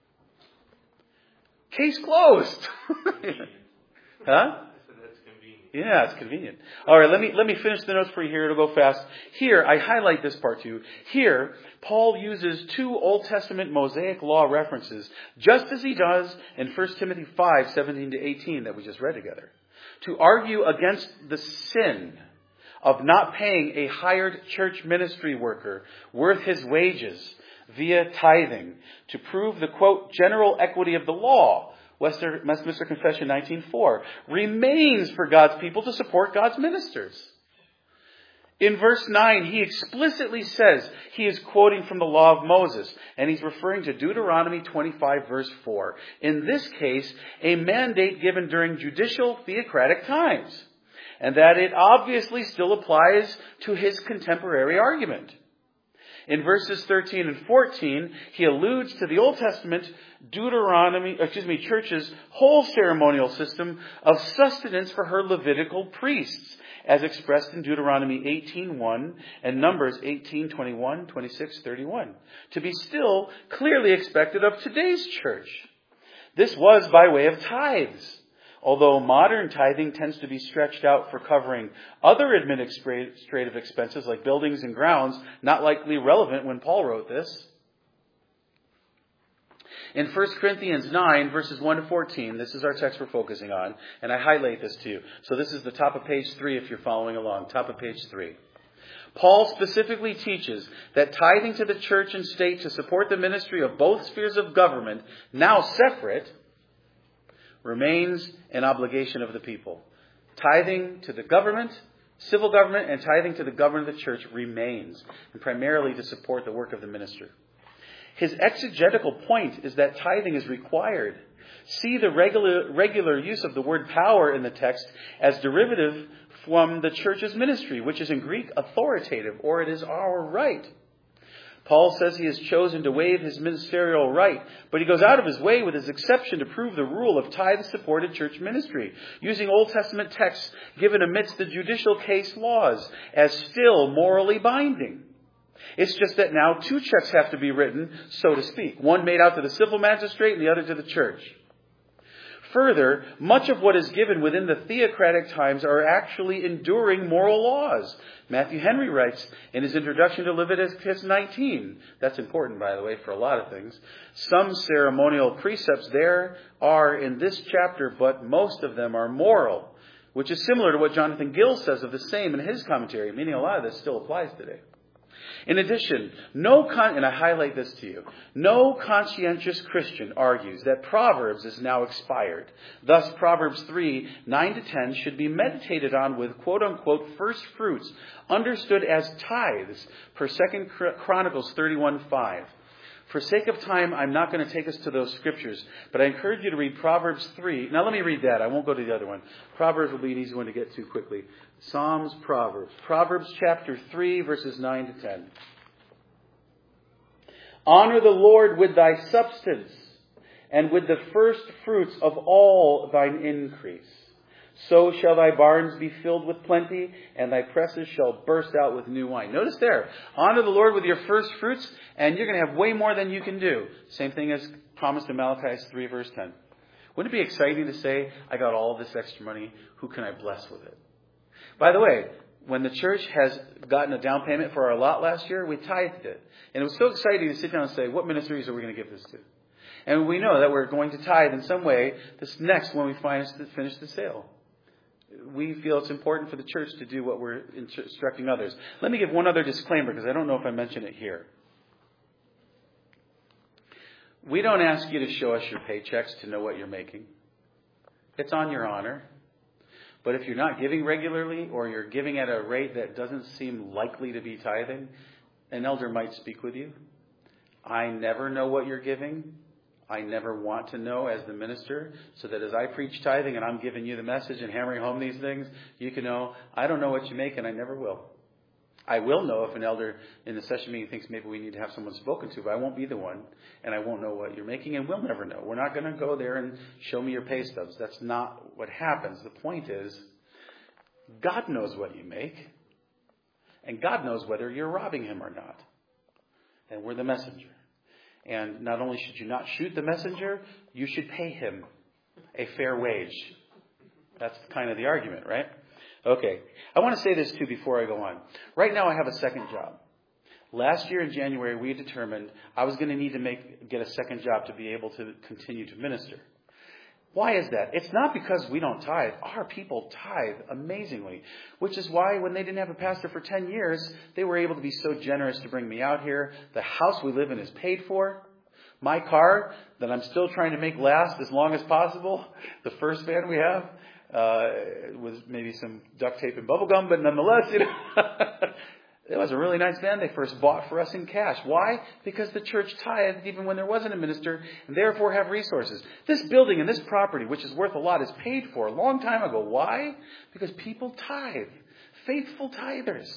Case closed. Huh? Yeah, it's convenient. All right, let me let me finish the notes for you here. It'll go fast. Here, I highlight this part too. Here, Paul uses two Old Testament Mosaic law references, just as he does in First Timothy five, seventeen to eighteen that we just read together, to argue against the sin of not paying a hired church ministry worker worth his wages via tithing, to prove the, quote, general equity of the law, Westminster Confession nineteen four, remains for God's people to support God's ministers. In verse nine, he explicitly says he is quoting from the law of Moses, and he's referring to Deuteronomy twenty-five, verse four. In this case, a mandate given during judicial theocratic times, and that it obviously still applies to his contemporary argument. In verses thirteen and fourteen, he alludes to the Old Testament Deuteronomy, excuse me, church's whole ceremonial system of sustenance for her Levitical priests, as expressed in Deuteronomy eighteen one and Numbers eighteen, twenty-one, twenty-six, thirty-one, to be still clearly expected of today's church. This was by way of tithes. Although modern tithing tends to be stretched out for covering other administrative expenses like buildings and grounds, not likely relevant when Paul wrote this. In First Corinthians nine, verses one to fourteen, this is our text we're focusing on, and I highlight this to you. So this is the top of page three if you're following along, top of page three. Paul specifically teaches that tithing to the church and state to support the ministry of both spheres of government, now separate, remains an obligation of the people. Tithing to the government, civil government, and tithing to the government of the church remains, and primarily to support the work of the ministry. His exegetical point is that tithing is required. See the regular, regular use of the word power in the text as derivative from the church's ministry, which is in Greek authoritative, or it is our right. Paul says he has chosen to waive his ministerial right, but he goes out of his way with his exception to prove the rule of tithe-supported church ministry, using Old Testament texts given amidst the judicial case laws as still morally binding. It's just that now two checks have to be written, so to speak, one made out to the civil magistrate and the other to the church. Further, much of what is given within the theocratic times are actually enduring moral laws. Matthew Henry writes in his introduction to Leviticus nineteen, that's important, by the way, for a lot of things, some ceremonial precepts there are in this chapter, but most of them are moral, which is similar to what Jonathan Gill says of the same in his commentary, meaning a lot of this still applies today. In addition, no con- and I highlight this to you, no conscientious Christian argues that Proverbs is now expired. Thus, Proverbs three, nine to ten should be meditated on with quote-unquote first fruits, understood as tithes, per Second Chronicles thirty-one five. For sake of time, I'm not going to take us to those scriptures, but I encourage you to read Proverbs three. Now let me read that. I won't go to the other one. Proverbs will be an easy one to get to quickly. Psalms, Proverbs. Proverbs chapter three, verses nine to ten. Honor the Lord with thy substance, and with the first fruits of all thine increase. So shall thy barns be filled with plenty, and thy presses shall burst out with new wine. Notice there, honor the Lord with your first fruits, and you're going to have way more than you can do. Same thing as promised in Malachi three, verse ten. Wouldn't it be exciting to say, I got all this extra money, who can I bless with it? By the way, when the church has gotten a down payment for our lot last year, we tithed it. And it was so exciting to sit down and say, what ministries are we going to give this to? And we know that we're going to tithe in some way this next when we finish the, finish the sale. We feel it's important for the church to do what we're instructing others. Let me give one other disclaimer, because I don't know if I mentioned it here. We don't ask you to show us your paychecks to know what you're making. It's on your honor. But if you're not giving regularly, or you're giving at a rate that doesn't seem likely to be tithing, an elder might speak with you. I never know what you're giving. I never want to know as the minister, so that as I preach tithing and I'm giving you the message and hammering home these things, you can know, I don't know what you make and I never will. I will know if an elder in the session meeting thinks maybe we need to have someone spoken to, but I won't be the one, and I won't know what you're making, and we'll never know. We're not going to go there and show me your pay stubs. That's not what happens. The point is, God knows what you make, and God knows whether you're robbing him or not. And we're the messenger. And not only should you not shoot the messenger, you should pay him a fair wage. That's kind of the argument, right? Okay. I want to say this too before I go on. Right now I have a second job. Last year in January we determined I was going to need to make get a second job to be able to continue to minister. Why is that? It's not because we don't tithe. Our people tithe amazingly, which is why when they didn't have a pastor for ten years, they were able to be so generous to bring me out here. The house we live in is paid for. My car that I'm still trying to make last as long as possible, the first van we have, uh, with maybe some duct tape and bubble gum, but nonetheless, you know, it was a really nice van they first bought for us in cash. Why? Because the church tithed even when there wasn't a minister, and therefore have resources. This building and this property, which is worth a lot, is paid for a long time ago. Why? Because people tithe. Faithful tithers.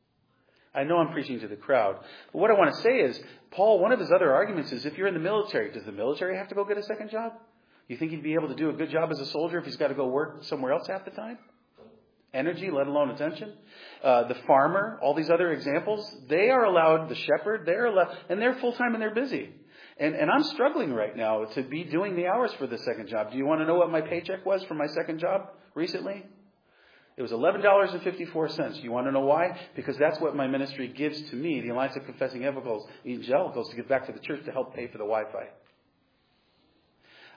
I know I'm preaching to the crowd, but what I want to say is, Paul, one of his other arguments is, if you're in the military, does the military have to go get a second job? You think he'd be able to do a good job as a soldier if he's got to go work somewhere else half the time? Energy, let alone attention. Uh, the farmer, all these other examples, they are allowed, the shepherd, they're allowed, and they're full-time and they're busy. And, and I'm struggling right now to be doing the hours for the second job. Do you want to know what my paycheck was for my second job recently? It was eleven dollars and fifty-four cents. You want to know why? Because that's what my ministry gives to me, the Alliance of Confessing Evangelicals, Evangelicals, to give back to the church to help pay for the Wi-Fi.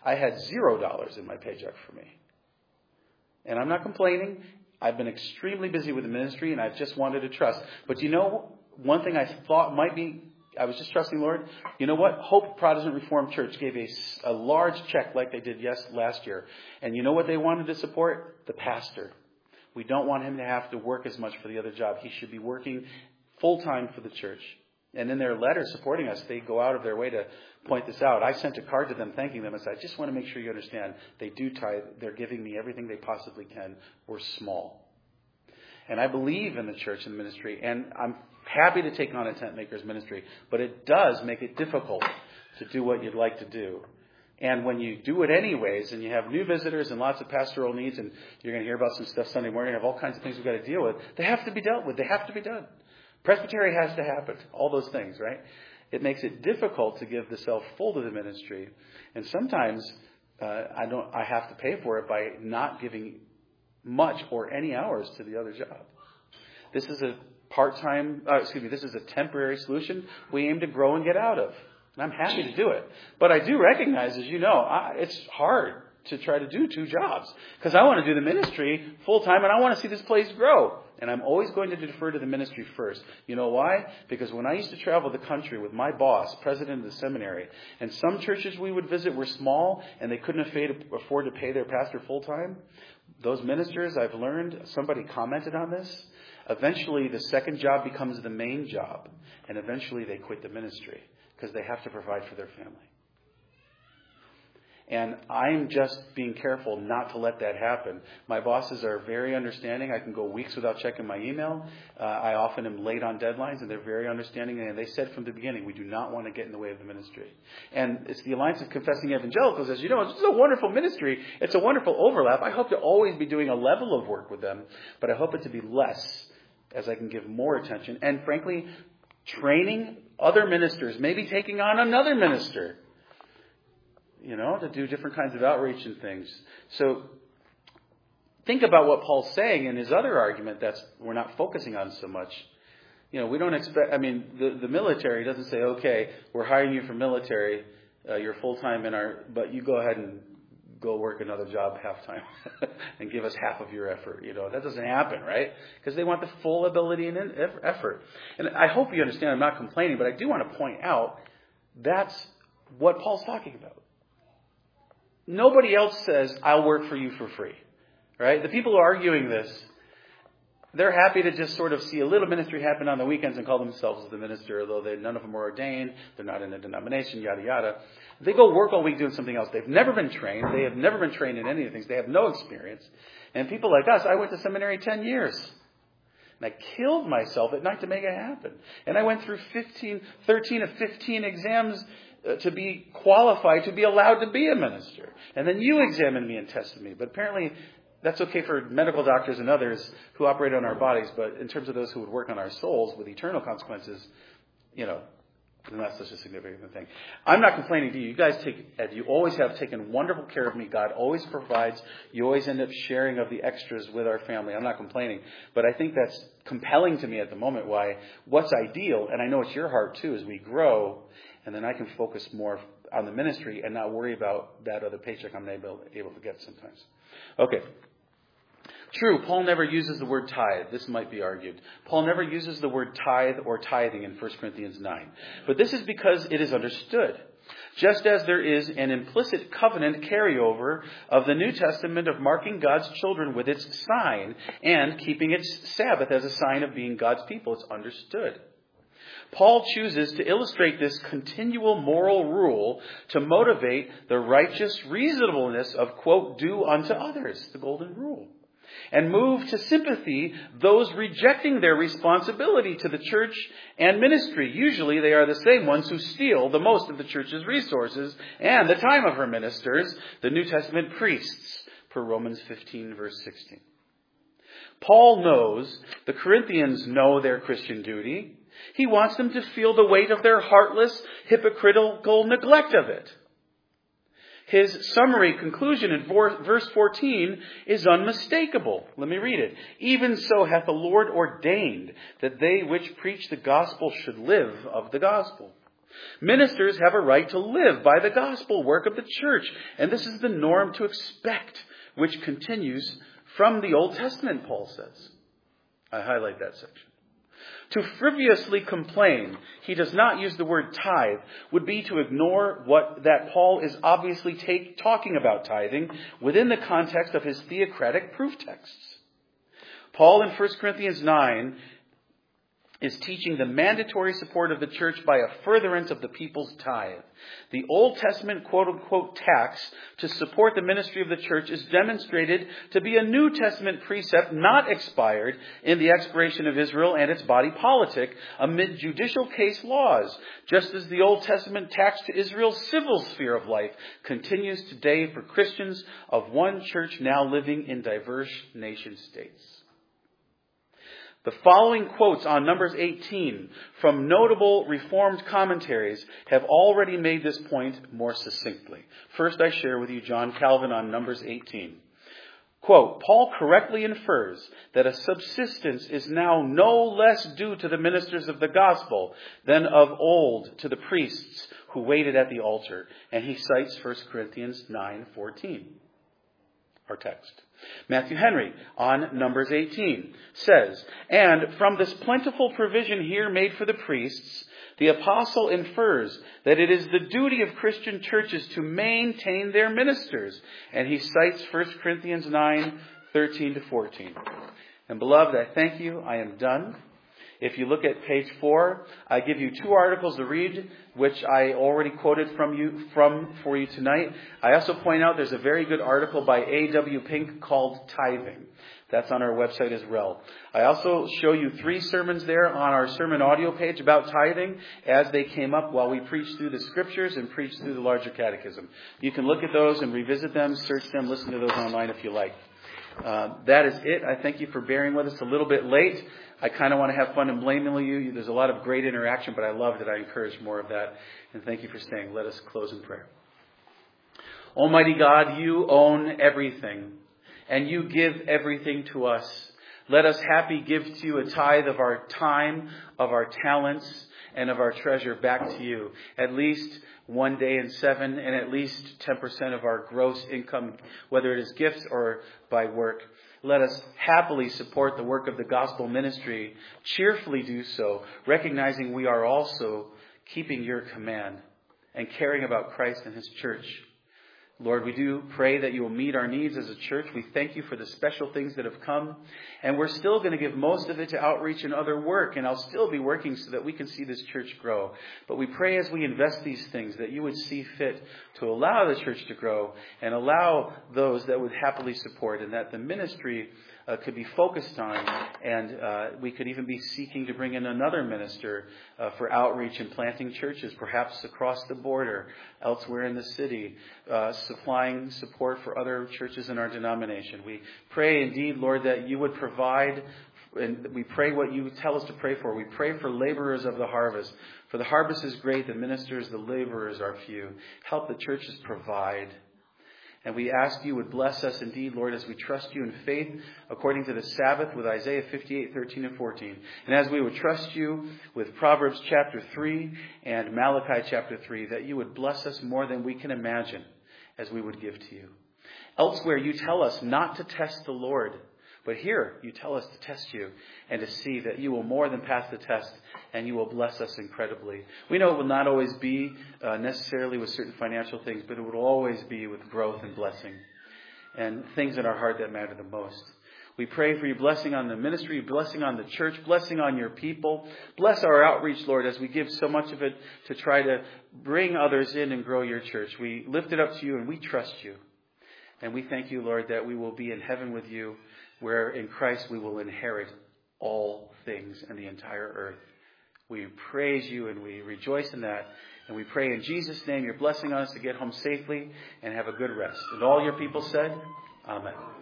I had zero dollars in my paycheck for me. And I'm not complaining. I've been extremely busy with the ministry, and I've just wanted to trust. But you know, one thing I thought might be, I was just trusting the Lord. You know what? Hope Protestant Reformed Church gave a, a large check like they did yes last year. And you know what they wanted to support? The pastor. We don't want him to have to work as much for the other job. He should be working full-time for the church. And in their letter supporting us, they go out of their way to point this out. I sent a card to them thanking them and said, I just want to make sure you understand they do tithe. They're giving me everything they possibly can. We're small. And I believe in the church and the ministry, and I'm happy to take on a tent maker's ministry, but it does make it difficult to do what you'd like to do. And when you do it anyways, and you have new visitors and lots of pastoral needs, and you're going to hear about some stuff Sunday morning, you have all kinds of things we've got to deal with, they have to be dealt with. They have to be done. Presbytery has to happen. All those things, right? It makes it difficult to give the self full to the ministry. And sometimes uh, I don't. I have to pay for it by not giving much or any hours to the other job. This is a part-time, uh, excuse me, this is a temporary solution we aim to grow and get out of. And I'm happy to do it. But I do recognize, as you know, I, it's hard to try to do two jobs. Because I want to do the ministry full-time and I want to see this place grow. And I'm always going to defer to the ministry first. You know why? Because when I used to travel the country with my boss, president of the seminary, and some churches we would visit were small and they couldn't afford to pay their pastor full-time, those ministers, I've learned, somebody commented on this, eventually the second job becomes the main job. And eventually they quit the ministry because they have to provide for their family. And I'm just being careful not to let that happen. My bosses are very understanding. I can go weeks without checking my email. Uh, I often am late on deadlines, and they're very understanding. And they said from the beginning, we do not want to get in the way of the ministry. And it's the Alliance of Confessing Evangelicals. As you know, it's a wonderful ministry. It's a wonderful overlap. I hope to always be doing a level of work with them, but I hope it to be less as I can give more attention. And frankly, training other ministers, maybe taking on another minister, you know, to do different kinds of outreach and things. So think about what Paul's saying in his other argument that's we're not focusing on so much. You know, we don't expect, I mean, the, the military doesn't say, okay, we're hiring you for military, uh, you're full-time in our, but you go ahead and go work another job half-time and give us half of your effort. You know, that doesn't happen, right? Because they want the full ability and effort. And I hope you understand I'm not complaining, but I do want to point out that's what Paul's talking about. Nobody else says, I'll work for you for free, right? The people who are arguing this, they're happy to just sort of see a little ministry happen on the weekends and call themselves the minister, although they, none of them are ordained, they're not in a denomination, yada, yada. They go work all week doing something else. They've never been trained. They have never been trained in any of these things. They have no experience. And people like us, I went to seminary ten years. And I killed myself at night to make it happen. And I went through fifteen, thirteen of fifteen exams to be qualified to be allowed to be a minister. And then you examined me and tested me. But apparently that's okay for medical doctors and others who operate on our bodies. But in terms of those who would work on our souls with eternal consequences, you know, and that's such a significant thing. I'm not complaining to you. You guys take, as you always have taken wonderful care of me. God always provides. You always end up sharing of the extras with our family. I'm not complaining. But I think that's compelling to me at the moment why what's ideal, and I know it's your heart too, as we grow, and then I can focus more on the ministry and not worry about that other paycheck I'm able, able to get sometimes. Okay. True, Paul never uses the word tithe. This might be argued. Paul never uses the word tithe or tithing in First Corinthians nine. But this is because it is understood. Just as there is an implicit covenant carryover of the New Testament of marking God's children with its sign and keeping its Sabbath as a sign of being God's people. It's understood. Paul chooses to illustrate this continual moral rule to motivate the righteous reasonableness of, quote, do unto others, the golden rule, and move to sympathy those rejecting their responsibility to the church and ministry. Usually they are the same ones who steal the most of the church's resources and the time of her ministers, the New Testament priests, per Romans fifteen, verse sixteen. Paul knows the Corinthians know their Christian duty. He wants them to feel the weight of their heartless, hypocritical neglect of it. His summary conclusion in verse fourteen is unmistakable. Let me read it. Even so hath the Lord ordained that they which preach the gospel should live of the gospel. Ministers have a right to live by the gospel work of the church, and this is the norm to expect, which continues from the Old Testament, Paul says. I highlight that section. To frivolously complain he does not use the word tithe would be to ignore what that Paul is obviously take, talking about tithing within the context of his theocratic proof texts. Paul in First Corinthians nine is teaching the mandatory support of the church by a furtherance of the people's tithe. The Old Testament quote-unquote tax to support the ministry of the church is demonstrated to be a New Testament precept not expired in the expiration of Israel and its body politic amid judicial case laws, just as the Old Testament tax to Israel's civil sphere of life continues today for Christians of one church now living in diverse nation states. The following quotes on Numbers eighteen from notable Reformed commentaries have already made this point more succinctly. First, I share with you John Calvin on Numbers eighteen. Quote, Paul correctly infers that a subsistence is now no less due to the ministers of the gospel than of old to the priests who waited at the altar. And he cites First Corinthians nine fourteen. Our text. Matthew Henry on Numbers eighteen says, and from this plentiful provision here made for the priests, the apostle infers that it is the duty of Christian churches to maintain their ministers. And he cites First Corinthians nine thirteen to fourteen. And beloved, I thank you. I am done. If you look at page four, I give you two articles to read, which I already quoted from you from for you tonight. I also point out there's a very good article by A W Pink called Tithing. That's on our website as well. I also show you three sermons there on our sermon audio page about tithing as they came up while we preached through the scriptures and preached through the larger catechism. You can look at those and revisit them, search them, listen to those online if you like. Uh, that is it. I thank you for bearing with us a little bit late. I kind of want to have fun and blame you. There's a lot of great interaction, but I love that. I encourage more of that. And thank you for staying. Let us close in prayer. Almighty God, you own everything, and you give everything to us. Let us happy give to you a tithe of our time, of our talents, and of our treasure back to you. At least one day in seven, and at least ten percent of our gross income, whether it is gifts or by work. Let us happily support the work of the gospel ministry, cheerfully do so, recognizing we are also keeping your command and caring about Christ and his church. Lord, we do pray that you will meet our needs as a church. We thank you for the special things that have come. And we're still going to give most of it to outreach and other work. And I'll still be working so that we can see this church grow. But we pray as we invest these things that you would see fit to allow the church to grow and allow those that would happily support, and that the ministry Uh, could be focused on, and uh, we could even be seeking to bring in another minister uh, for outreach and planting churches, perhaps across the border, elsewhere in the city, uh, supplying support for other churches in our denomination. We pray indeed, Lord, that you would provide, and we pray what you tell us to pray for. We pray for laborers of the harvest. For the harvest is great, the ministers, the laborers are few. Help the churches provide. And we ask you would bless us indeed, Lord, as we trust you in faith according to the Sabbath with Isaiah fifty-eight, thirteen and fourteen. And as we would trust you with Proverbs chapter three and Malachi chapter three, that you would bless us more than we can imagine as we would give to you. Elsewhere, you tell us not to test the Lord. But here, you tell us to test you and to see that you will more than pass the test, and you will bless us incredibly. We know it will not always be uh, necessarily with certain financial things, but it will always be with growth and blessing and things in our heart that matter the most. We pray for your blessing on the ministry, blessing on the church, blessing on your people. Bless our outreach, Lord, as we give so much of it to try to bring others in and grow your church. We lift it up to you and we trust you. And we thank you, Lord, that we will be in heaven with you, where in Christ we will inherit all things in the entire earth. We praise you and we rejoice in that. And we pray in Jesus' name your blessing on us to get home safely and have a good rest. And all your people said, Amen.